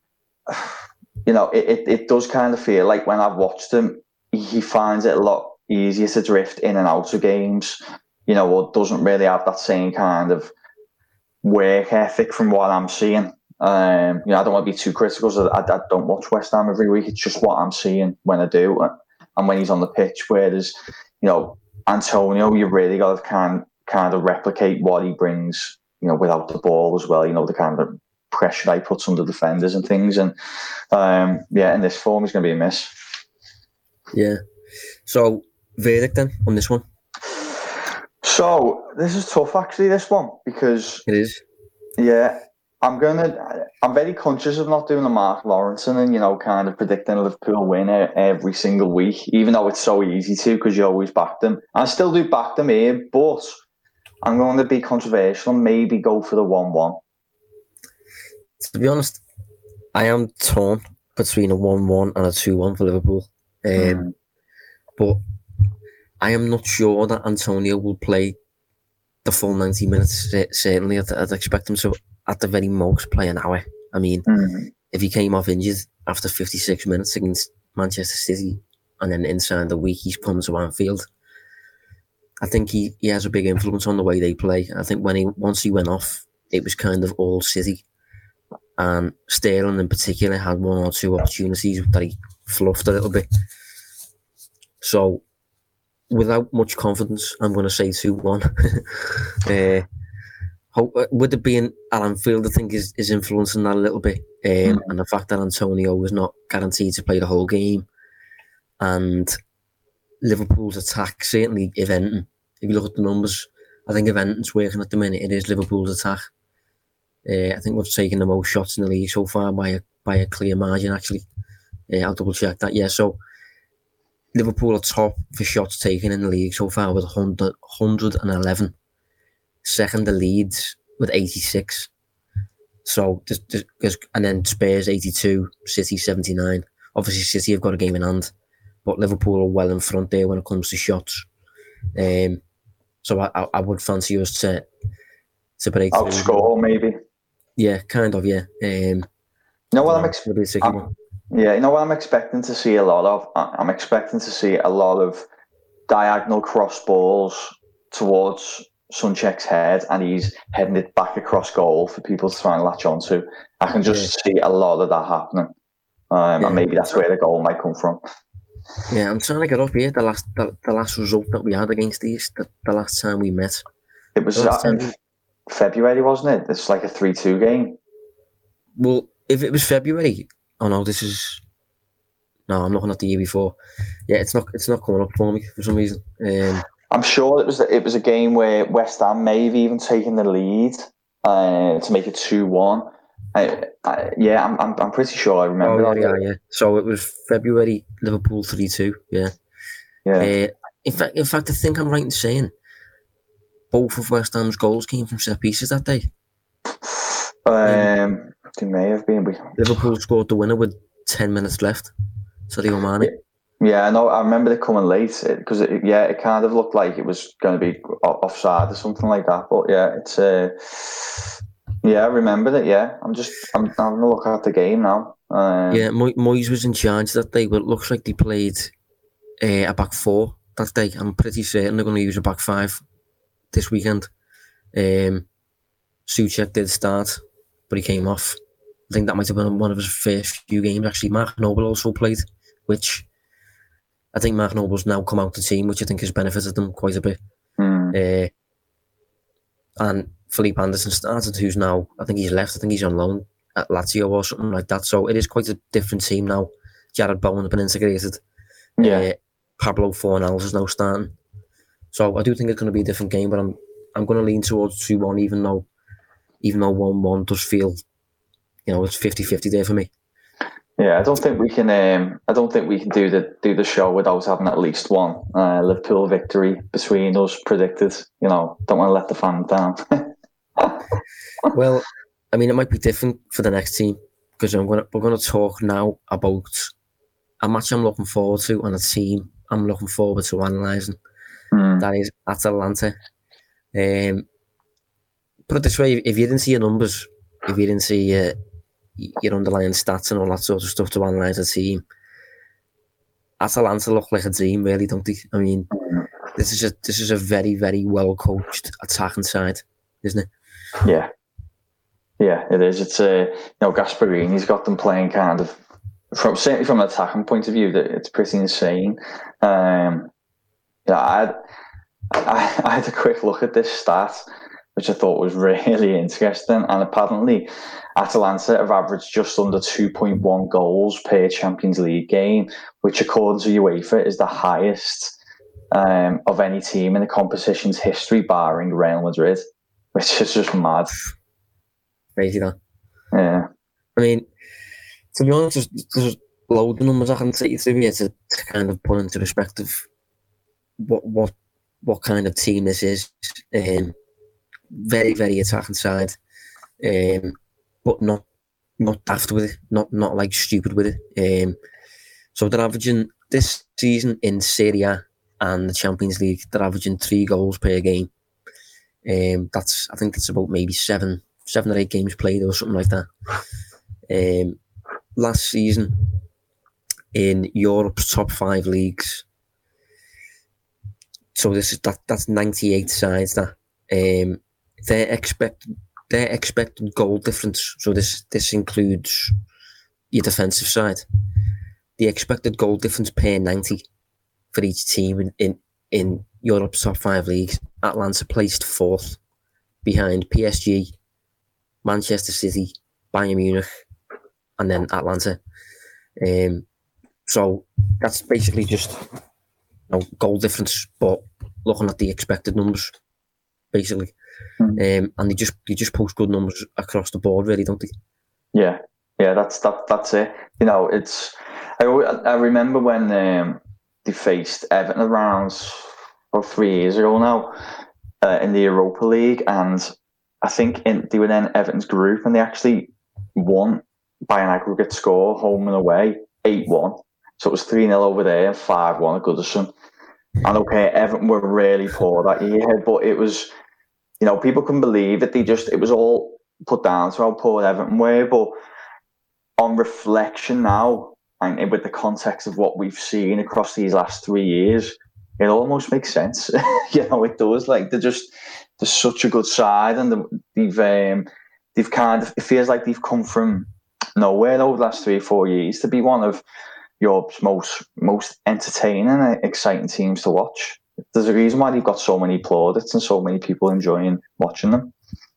you know, it, it, it does kind of feel like when I've watched him, he finds it a lot easier to drift in and out of games, you know, or doesn't really have that same kind of work ethic from what I'm seeing. Um, you know, I don't want to be too critical, so I, I don't watch West Ham every week. It's just what I'm seeing when I do. And when he's on the pitch, whereas, you know, Antonio, you really got to kind kind of replicate what he brings, you know, without the ball as well, you know, the kind of pressure that he puts under defenders and things. And um, yeah, in this form, he's going to be a miss. Yeah. So, verdict then on this one? So, this is tough actually, this one, because it is. Yeah, I'm going to, I'm very conscious of not doing a Mark Lawrence and, you know, kind of predicting a Liverpool win every single week, even though it's so easy to because you always back them. I still do back them here, but I'm going to be controversial and maybe go for the one one. To be honest, I am torn between a one one and a two one for Liverpool. Um, mm. But I am not sure that Antonio will play the full ninety minutes. Certainly, I'd, I'd expect him to, at the very most, play an hour. I mean, mm. if he came off injured after fifty-six minutes against Manchester City and then inside the week he's come to Anfield, I think he, he has a big influence on the way they play. I think when he once he went off, it was kind of all City. And Sterling in particular had one or two opportunities that he fluffed a little bit. So, without much confidence, I'm going to say two one. uh, hope, with it being at Anfield, I think is, is influencing that a little bit. Um, mm. And the fact that Antonio was not guaranteed to play the whole game. And Liverpool's attack, certainly if anything, if you look at the numbers, I think if anything's working at the minute, it is Liverpool's attack. Uh, I think we've taken the most shots in the league so far by a, by a clear margin, actually. Uh, I'll double check that. Yeah, so Liverpool are top for shots taken in the league so far with one hundred eleven. Second, the Leeds with eighty-six. So, just, just, and then Spurs eighty-two, City seventy-nine. Obviously, City have got a game in hand, but Liverpool are well in front there when it comes to shots. Um, so I, I would fancy us to to break through. Outscore, maybe. Yeah, kind of, yeah. Um, you know what I'm expecting? Yeah, you know what I'm expecting to see a lot of? I'm expecting to see a lot of diagonal cross balls towards Sunchek's head, and he's heading it back across goal for people to try and latch onto. I can just yeah. see a lot of that happening. Um, yeah. And maybe that's where the goal might come from. Yeah, I'm trying to get up here. The last the, the last result that we had against these, the, the last time we met. It was uh, in February, wasn't it? It's like a three two game. Well, if it was February, oh no, this is no. I'm looking at the year before. Yeah, it's not. It's not coming up for me for some reason. Um, I'm sure it was. It was a game where West Ham may have even taken the lead uh, to make it two one. I, I, yeah, I'm, I'm. I'm pretty sure I remember. Oh, that. Yeah, yeah. So it was February, Liverpool three two. Yeah. Yeah. Uh, in fact, in fact, I think I'm right in saying both of West Ham's goals came from set pieces that day. Um, they may have been. We... Liverpool scored the winner with ten minutes left. Sadio Mane. Yeah, no, I remember it coming late because it, it, yeah, it kind of looked like it was going to be offside or something like that. But yeah, it's uh, yeah, I remember it. Yeah, I'm just I'm having a look at the game now. Um, yeah, Mo- Moyes was in charge that day, but it looks like they played uh, a back four that day. I'm pretty certain they're going to use a back five this weekend. Um, Souček did start, but he came off. I think that might have been one of his first few games. Actually, Mark Noble also played, which I think Mark Noble's now come out the team, which I think has benefited them quite a bit. Mm. Uh, and Felipe Anderson started, who's now, I think he's left, I think he's on loan at Lazio or something like that. So it is quite a different team now. Jared Bowen has been integrated. Yeah. Uh, Pablo Fornals is now starting. So I do think it's going to be a different game, but I'm I'm going to lean towards two one, even though even though one one does feel, you know, it's fifty-fifty there for me. Yeah, I don't think we can. Um, I don't think we can do the do the show without having at least one uh, Liverpool victory between us predicted. You know, don't want to let the fans down. Well, I mean, it might be different for the next team because I'm gonna we're going to talk now about a match I'm looking forward to and a team I'm looking forward to analysing. Mm. That is Atalanta. Um, put it this way: if you didn't see your numbers, if you didn't see uh, your underlying stats and all that sort of stuff to analyse a team, Atalanta look like a team, really, don't they? I mean, this is a this is a very very well coached attacking side, isn't it? Yeah, yeah, it is. It's a uh, you know, Gasparini's got them playing kind of from certainly from an attacking point of view that it's pretty insane. Um, yeah, I had, I, I had a quick look at this stat, which I thought was really interesting. And apparently, Atalanta have averaged just under two point one goals per Champions League game, which, according to UEFA, is the highest um, of any team in the competition's history, barring Real Madrid, which is just mad. Crazy, that. Yeah. I mean, to be honest, there's, there's loads of numbers I can take you through here to, to kind of put into perspective what what what kind of team this is. Um, very, very attacking side, um, but not not daft with it, not not like stupid with it. Um, so they're averaging this season in Serie A and the Champions League, they're averaging three goals per game. Um, that's I think that's about maybe seven, seven or eight games played or something like that. Um, last season in Europe's top five leagues, so this is that that's ninety-eight sides that. Um, Their expected their expected goal difference. So this this includes your defensive side. The expected goal difference per ninety for each team in, in, in Europe's top five leagues. Atalanta placed fourth, behind P S G, Manchester City, Bayern Munich, and then Atalanta. Um, so that's basically just, you know, goal difference, but looking at the expected numbers, basically. Mm. Um, and they just they just post good numbers across the board, really, don't they? Yeah, yeah, that's that. That's it. You know, it's. I I remember when um, they faced Everton around about three years ago now uh, in the Europa League, and I think in, they were in Everton's group, and they actually won by an aggregate score, home and away, eight one. So it was three nil over there and five one at Goodison. And okay, Everton were really poor that year, but it was. You know, people couldn't believe it. They just, it was all put down to how poor Everton were. But on reflection now, and with the context of what we've seen across these last three years, it almost makes sense. You know, it does. Like, they're just, they're such a good side, and they've, um, they've kind of, it feels like they've come from nowhere over the last three or four years to be one of Europe's most, most entertaining and exciting teams to watch. There's a reason why they've got so many plaudits and so many people enjoying watching them.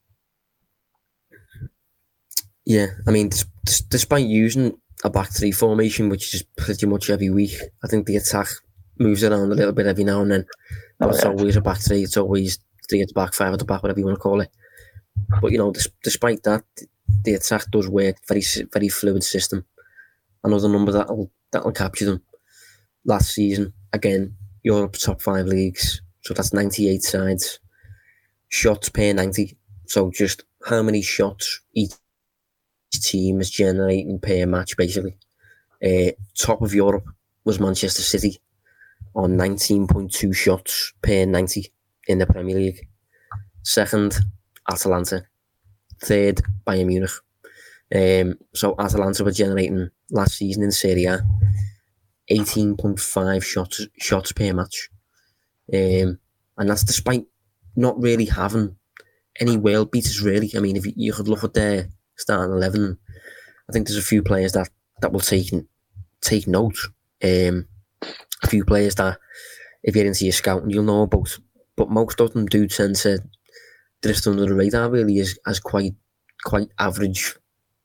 Yeah, I mean, d- despite using a back three formation, which is pretty much every week, I think the attack moves around a little bit every now and then. But oh, it's yeah. always a back three, it's always three at the back, five at the back, whatever you want to call it. But, you know, dis- despite that, the attack does work, very very fluid system. Another number that'll, that'll capture them. Last season, again, Europe's top five leagues, so that's ninety-eight sides. shots per ninety. So just how many shots each team is generating per match, basically. Uh, top of Europe was Manchester City on nineteen point two shots per ninety in the Premier League. Second, Atalanta. Third, Bayern Munich. Um, so Atalanta were generating last season in Serie A eighteen point five shots shots per match. Um, and that's despite not really having any world beaters, really. I mean, if you, you could look at their starting eleven, I think there's a few players that, that will take, take note. Um, a few players that, if you're into your scouting, you'll know about. But most of them do tend to drift under the radar, really, as, as quite quite average.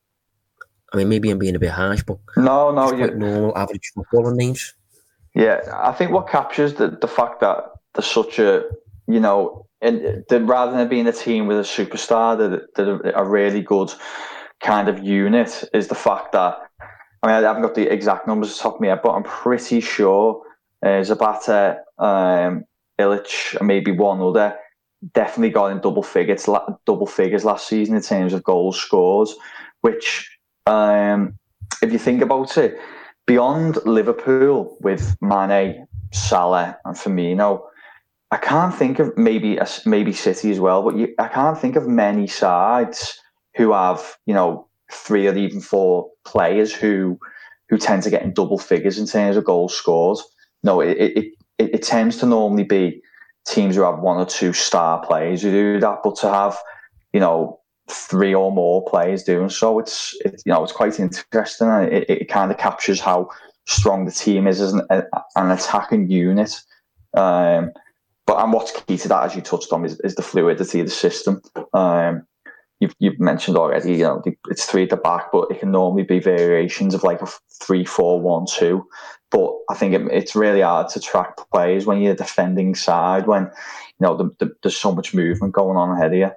I mean, maybe I'm being a bit harsh, but no, no, quite normal, average footballer names. Yeah, I think what captures the, the fact that there's such a, you know, and the, rather than being a team with a superstar, that, that are a really good kind of unit, is the fact that, I mean, I haven't got the exact numbers off the top of my head, but I'm pretty sure uh, Zapata, um, Ilic, and maybe one other definitely got in double figures, double figures last season in terms of goals scored, which, um, if you think about it, beyond Liverpool with Mane, Salah, and Firmino, I can't think of maybe maybe City as well, but you, I can't think of many sides who have, you know, three or even four players who who tend to get in double figures in terms of goals scored. No, it it it, it tends to normally be teams who have one or two star players who do that, but to have, you know, three or more players doing so, it's it, you know, it's quite interesting, and it, it kind of captures how strong the team is as an, an attacking unit. Um, but and what's key to that, as you touched on, is, is the fluidity of the system. Um, you've you've mentioned already, you know, it's three at the back, but it can normally be variations of like a three, four, one, two. But I think it, it's really hard to track players when you're defending side, when, you know, the, the, there's so much movement going on ahead of you.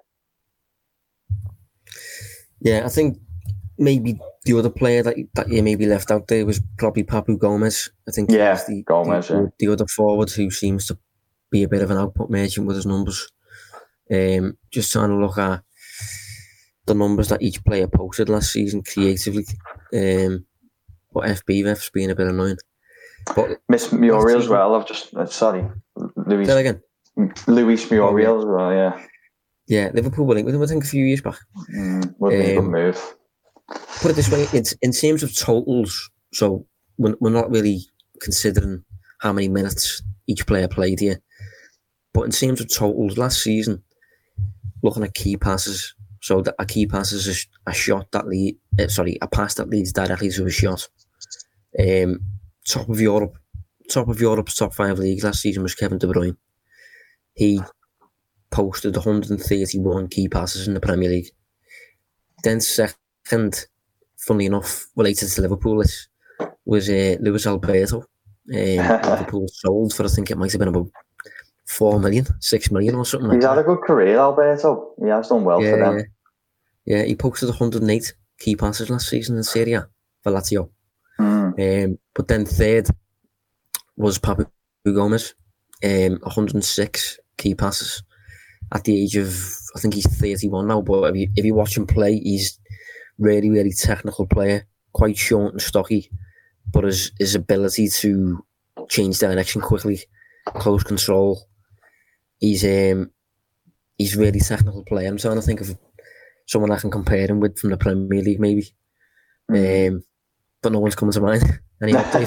Yeah, I think maybe the other player that that you maybe left out there was probably Papu Gomez. I think yeah, he's the, Gomez, the, yeah. the other forward who seems to be a bit of an output merchant with his numbers. Um, just trying to look at the numbers that each player posted last season creatively. Um, but F B refs being a bit annoying. But Miss Muriel as well. I've just uh, sorry, Luis. Say that again. Luis Muriel as well. Yeah. Yeah, Liverpool were linked with him, I think, a few years back. Mm, would be um, a good move. Put it this way, it's in terms of totals, so we're, we're not really considering how many minutes each player played here. But in terms of totals, last season, looking at key passes, so that a key pass is a, a shot that lead, uh, sorry, a pass that leads directly to a shot. Um, top of Europe, top of Europe's top five leagues last season was Kevin De Bruyne. He posted one hundred thirty-one key passes in the Premier League. Then second, funnily enough, related to Liverpool, is, was uh, Luis Alberto. Um, Liverpool sold for, I think it might have been about four million, six million or something like He's that. had a good career, Alberto. He has done well yeah, for them. Yeah. yeah, he posted one hundred eight key passes last season in Serie A for Lazio. Mm. Um, but then third was Papu Gomez, um, one hundred six key passes. At the age of, I think he's thirty-one now, but if you, if you watch him play, he's really, really technical player, quite short and stocky, but his, his ability to change direction quickly, close control, he's um he's really technical player. I'm trying to think of someone I can compare him with from the Premier League, maybe. Mm. Um, but no one's coming to mind. Any update?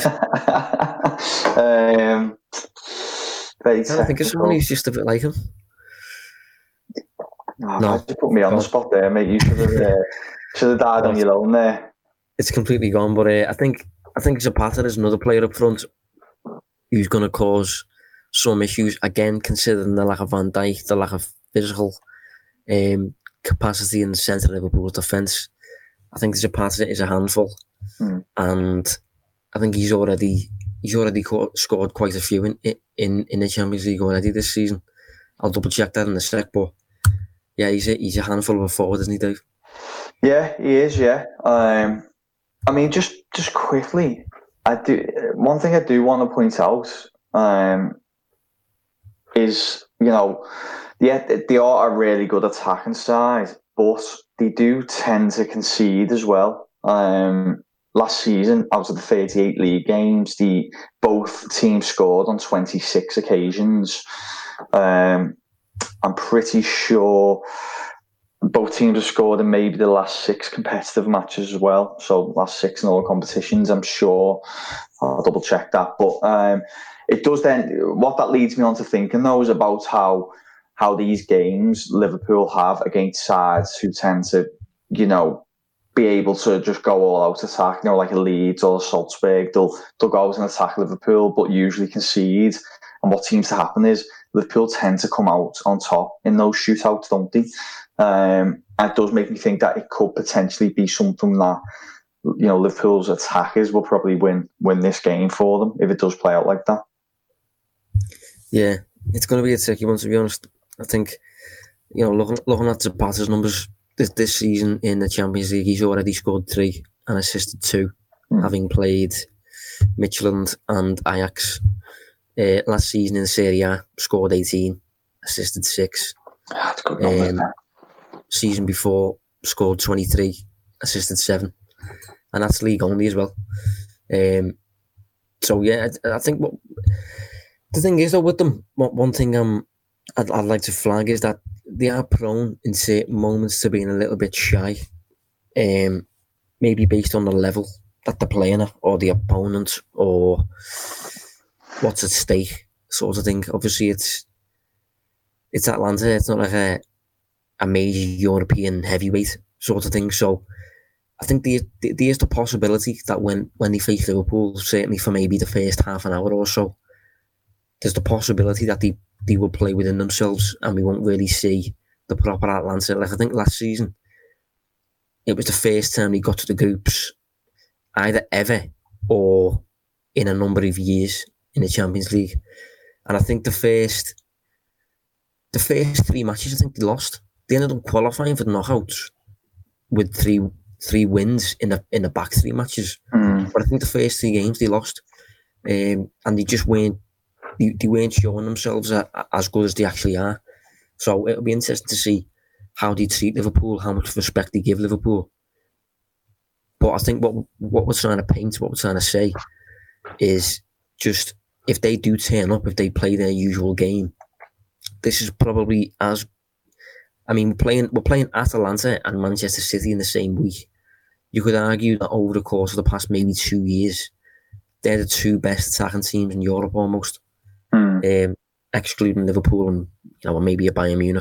um, very I think of someone who's just a bit like him. Oh, no, you put me on the spot there, mate. You should have uh, should have died on your own there. It's completely gone, but uh, I think I think Zapata is another player up front who's going to cause some issues again, considering the lack of Van Dijk, the lack of physical um, capacity in the centre of Liverpool's defence. I think Zapata is a handful, hmm. and I think he's already he's already caught, scored quite a few in, in in the Champions League already this season. I'll double check that in a sec, but. Yeah, he's a, he's a handful of a forward, isn't he, Dave? Yeah, he is, yeah. Um, I mean, just just quickly, I do one thing I do want to point out um, is you know, yeah, they are a really good attacking side, but they do tend to concede as well. Um, last season, out of the thirty-eight league games, the both teams scored on twenty-six occasions. Um, I'm pretty sure both teams have scored in maybe the last six competitive matches as well. So last six in all competitions, I'm sure. I'll double check that. But um, it does then, what that leads me on to thinking though is about how how these games Liverpool have against sides who tend to, you know, be able to just go all out attack, you know, like a Leeds or a Salzburg. They'll, they'll go out and attack Liverpool, but usually concede. And what seems to happen is Liverpool tend to come out on top in those shootouts, don't they? Um, and it does make me think that it could potentially be something that, you know, Liverpool's attackers will probably win win this game for them if it does play out like that. Yeah, it's going to be a tricky one, to be honest. I think, you know, looking, looking at Zapata's numbers this, this season in the Champions League, he's already scored three and assisted two, mm. having played Midtjylland and Ajax. Uh, last season in the Serie A, scored eighteen, assisted six. That's good numbers, um, season before, scored twenty-three, assisted seven. And that's league only as well. Um, so, yeah, I, I think what the thing is, though, with them, one thing um, I'd, I'd like to flag is that they are prone in certain moments to being a little bit shy, um, maybe based on the level that they're playing at, or the opponent, or what's at stake, sort of thing. Obviously, it's it's Atalanta. It's not like a a major European heavyweight sort of thing. So I think there there is the possibility that when, when they face Liverpool, certainly for maybe the first half an hour or so, there's the possibility that they, they will play within themselves and we won't really see the proper Atalanta. Like I think last season, it was the first time they got to the groups, either ever or in a number of years, in the Champions League. And I think the first the first three matches, I think they lost. They ended up qualifying for the knockouts with three three wins in the in the back three matches. Mm. But I think the first three games they lost. Um, and they just weren't they, they weren't showing themselves a, a, as good as they actually are. So it'll be interesting to see how they treat Liverpool, how much respect they give Liverpool. But I think what what we're trying to paint, what we're trying to say is just, if they do turn up, if they play their usual game, this is probably as, I mean, we're playing we're playing Atalanta and Manchester City in the same week. You could argue that over the course of the past maybe two years, they're the two best attacking teams in Europe almost, mm. um, excluding Liverpool and, you know, maybe a Bayern Munich.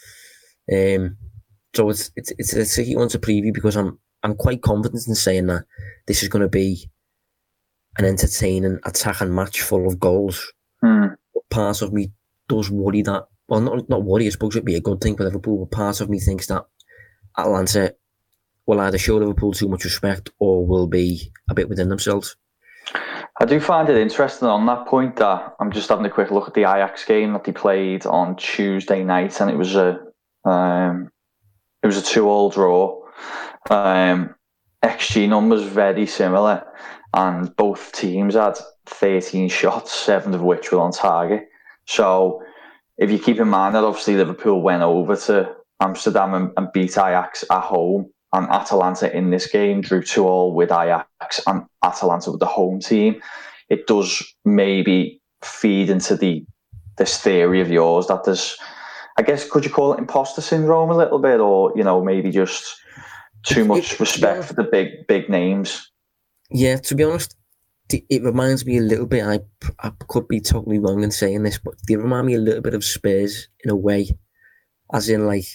Um, so it's it's it's a tricky one to preview because I'm I'm quite confident in saying that this is going to be an entertaining attacking match full of goals. Mm. But part of me does worry that, well, not not worry, I suppose it'd be a good thing for Liverpool, but part of me thinks that Atalanta will either show Liverpool too much respect or will be a bit within themselves. I do find it interesting on that point that I'm just having a quick look at the Ajax game that they played on Tuesday night, and it was a um, it was a two-all draw. Um, X G numbers very similar, and both teams had thirteen shots, seven of which were on target. So if you keep in mind that obviously Liverpool went over to Amsterdam and, and beat Ajax at home, and Atalanta in this game drew two all with Ajax, and Atalanta with the home team, it does maybe feed into the this theory of yours that there's, I guess, could you call it imposter syndrome a little bit, or, you know, maybe just too much respect yeah. for the big big names? Yeah, to be honest, it reminds me a little bit, I, I could be totally wrong in saying this, but they remind me a little bit of Spurs in a way. As in, like,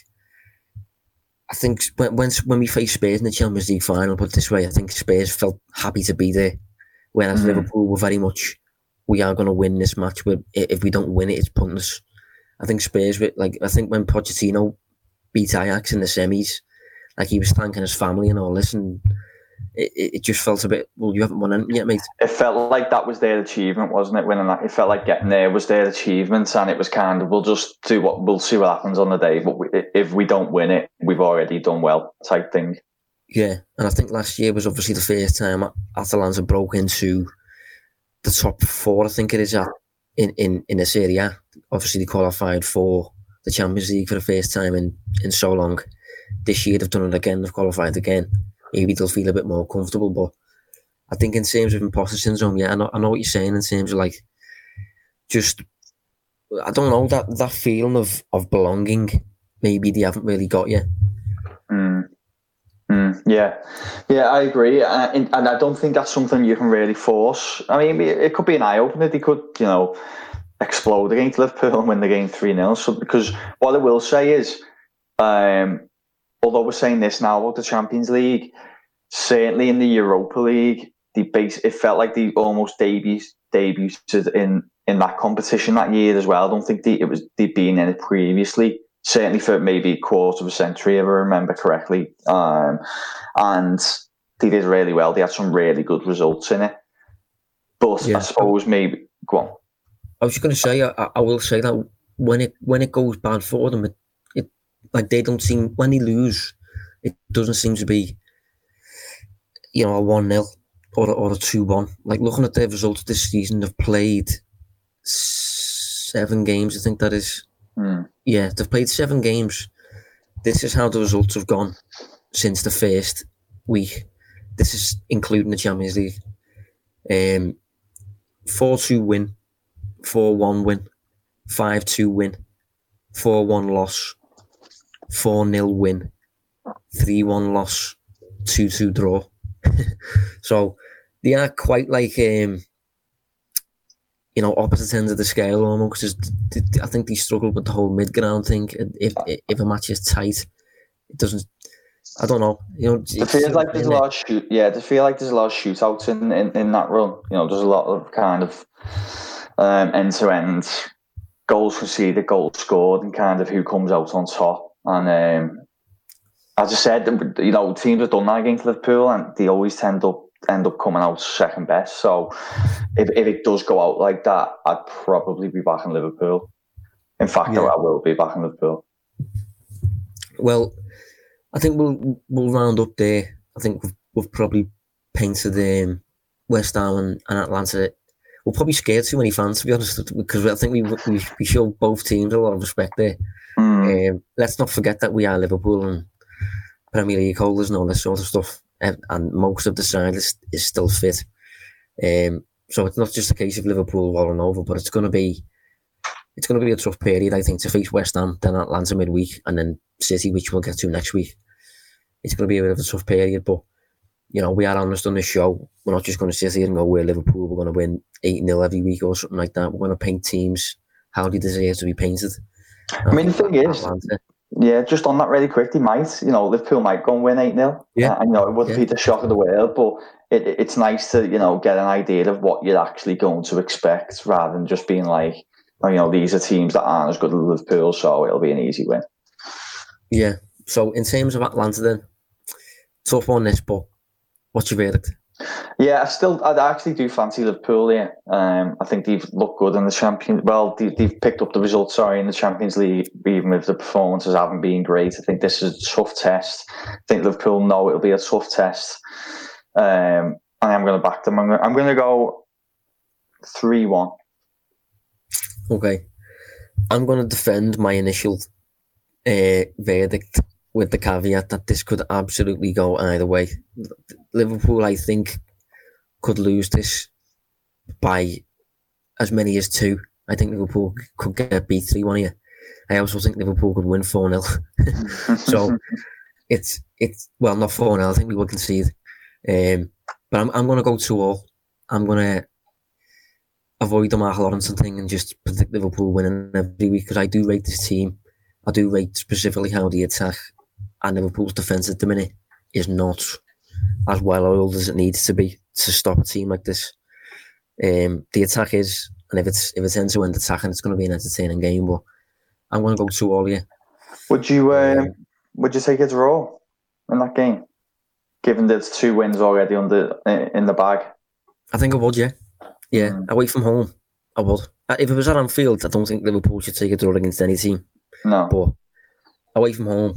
I think when when, when we faced Spurs in the Champions League final, put it this way, I think Spurs felt happy to be there, whereas mm. Liverpool were very much, we are going to win this match, but if we don't win it, it's pointless. I think Spurs, like, I think when Pochettino beat Ajax in the semis, like, he was thanking his family and all this, and it, it just felt a bit, well, you haven't won anything yet, mate. It felt like that was their achievement, wasn't it? Winning that, it felt like getting there was their achievement, and it was kind of, we'll just do what, we'll see what happens on the day, but we, if we don't win it, we've already done well, type thing. Yeah, and I think last year was obviously the first time Atalanta broke into the top four, I think it is, at, in, in, in the Serie A. Obviously, they qualified for the Champions League for the first time in, in so long. This year, they've done it again. They've qualified again. Maybe they'll feel a bit more comfortable. But I think in terms of imposter syndrome, yeah, I know, I know what you're saying in terms of like, just, I don't know, that, that feeling of, of belonging, maybe they haven't really got yet. Mm. Mm, yeah, yeah, I agree, uh, and, and I don't think that's something you can really force. I mean, it, it could be an eye opener. They could, you know, explode against Liverpool and win the game three nil. So, because what I will say is, um, although we're saying this now about the Champions League, certainly in the Europa League, the base it felt like they almost debuted debuted in in that competition that year as well. I don't think they, it was they'd been in it previously. Certainly for maybe a quarter of a century, if I remember correctly. Um, and they did really well. They had some really good results in it. But yeah. I suppose maybe... Go on. I was just going to say, I, I will say that when it when it goes bad for them, it, it like they don't seem... When they lose, it doesn't seem to be, you know, a one nil or, or a two one. Like, looking at their results this season, they've played seven games, I think that is... Mm. Yeah, they've played seven games. This is how the results have gone since the first week. This is including the Champions League. Um, four two win, four one win, five two win, four one loss, four nil win, three one loss, two two draw. So they are quite like... Um, you know, opposite ends of the scale almost. I think they struggle with the whole mid-ground thing. If if a match is tight, it doesn't... I don't know. You know, it feels like there's a lot of shoot. Yeah, it feel like there's a lot of shootouts in, in, in that run. You know, there's a lot of kind of um, end-to-end goals conceded, goals scored, and kind of who comes out on top. And um, as I said, you know, teams have done that against Liverpool, and they always tend up end up coming out second best. So if if it does go out like that, I'd probably be back in Liverpool. In fact, yeah. I will be back in Liverpool. Well, I think we'll we'll round up there. I think we've, we've probably painted um, West Ham and, and Atlanta. We're probably scared too many fans, to be honest, because I think we we, we show both teams a lot of respect there. Mm. Um, let's not forget that we are Liverpool and Premier League holders and all this sort of stuff. And, and most of the side is, is still fit. Um, so it's not just a case of Liverpool rolling over, but it's going to be it's going to be a tough period, I think, to face West Ham, then Atlanta midweek, and then City, which we'll get to next week. It's going to be a bit of a tough period, but, you know, we are honest on this show. We're not just going to sit here and go, we're Liverpool, we're going to win eight nil every week or something like that. We're going to paint teams how they deserve to be painted. I mean, the thing is... Atlanta, yeah, just on that really quick, they might, you know, Liverpool might go and win eight nil. Yeah. Uh, and, you know, it wouldn't yeah. be the shock of the world, but it, it, it's nice to, you know, get an idea of what you're actually going to expect rather than just being like, oh, you know, these are teams that aren't as good as Liverpool, so it'll be an easy win. Yeah. So in terms of Atlanta then, tough on this, but what's your verdict? Yeah, I still, I actually do fancy Liverpool here. Um, I think they've looked good in the Champions. Well, they, they've picked up the results, sorry, in the Champions League, even if the performances haven't been great. I think this is a tough test. I think Liverpool know it'll be a tough test. Um, and I'm going to back them. I'm going, I'm going to go three one. Okay. I'm going to defend my initial uh, verdict with the caveat that this could absolutely go either way. Liverpool, I think, could lose this by as many as two. I think Liverpool could get beat three one here. I also think Liverpool could win four nil. So it's, it's well, not four nil, I think we will concede. Um, but I'm, I'm going to go two all. I'm going to avoid the Mark Lawrence thing and just predict Liverpool winning every week because I do rate this team. I do rate specifically how they attack. And Liverpool's defence at the minute is not as well oiled as it needs to be to stop a team like this. Um, the attack is, and if it's if it's end to end attacking, it's going to be an entertaining game. But I'm going to go two all here. Would you um, um, would you take a draw in that game, given that it's two wins already under in the bag? I think I would. Yeah, yeah. Mm. Away from home, I would. If it was at Anfield, I don't think Liverpool should take a draw against any team. No, but away from home.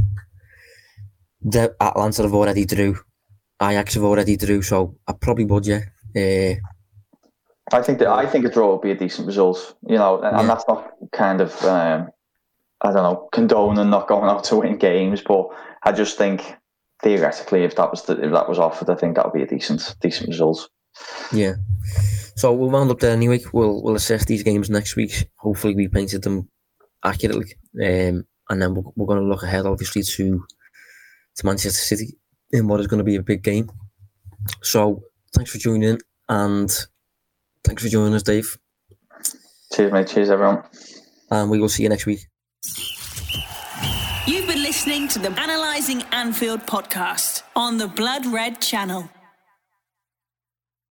The Atlanta have already drew, Ajax have already drew, so I probably would, yeah. Uh, I think that I think a draw would be a decent result, you know, and, Yeah. and that's not kind of um, I don't know condoning not going out to win games, but I just think theoretically, if that was the, if that was offered, I think that would be a decent decent result. Yeah. So we'll round up there anyway. We'll we'll assess these games next week. Hopefully, we painted them accurately, um, and then we're, we're going to look ahead, obviously, to to Manchester City in what is going to be a big game. So thanks for joining in, and thanks for joining us, Dave. Cheers, mate. Cheers, everyone. And we will see you next week. You've been listening to the Analysing Anfield podcast on the Blood Red channel.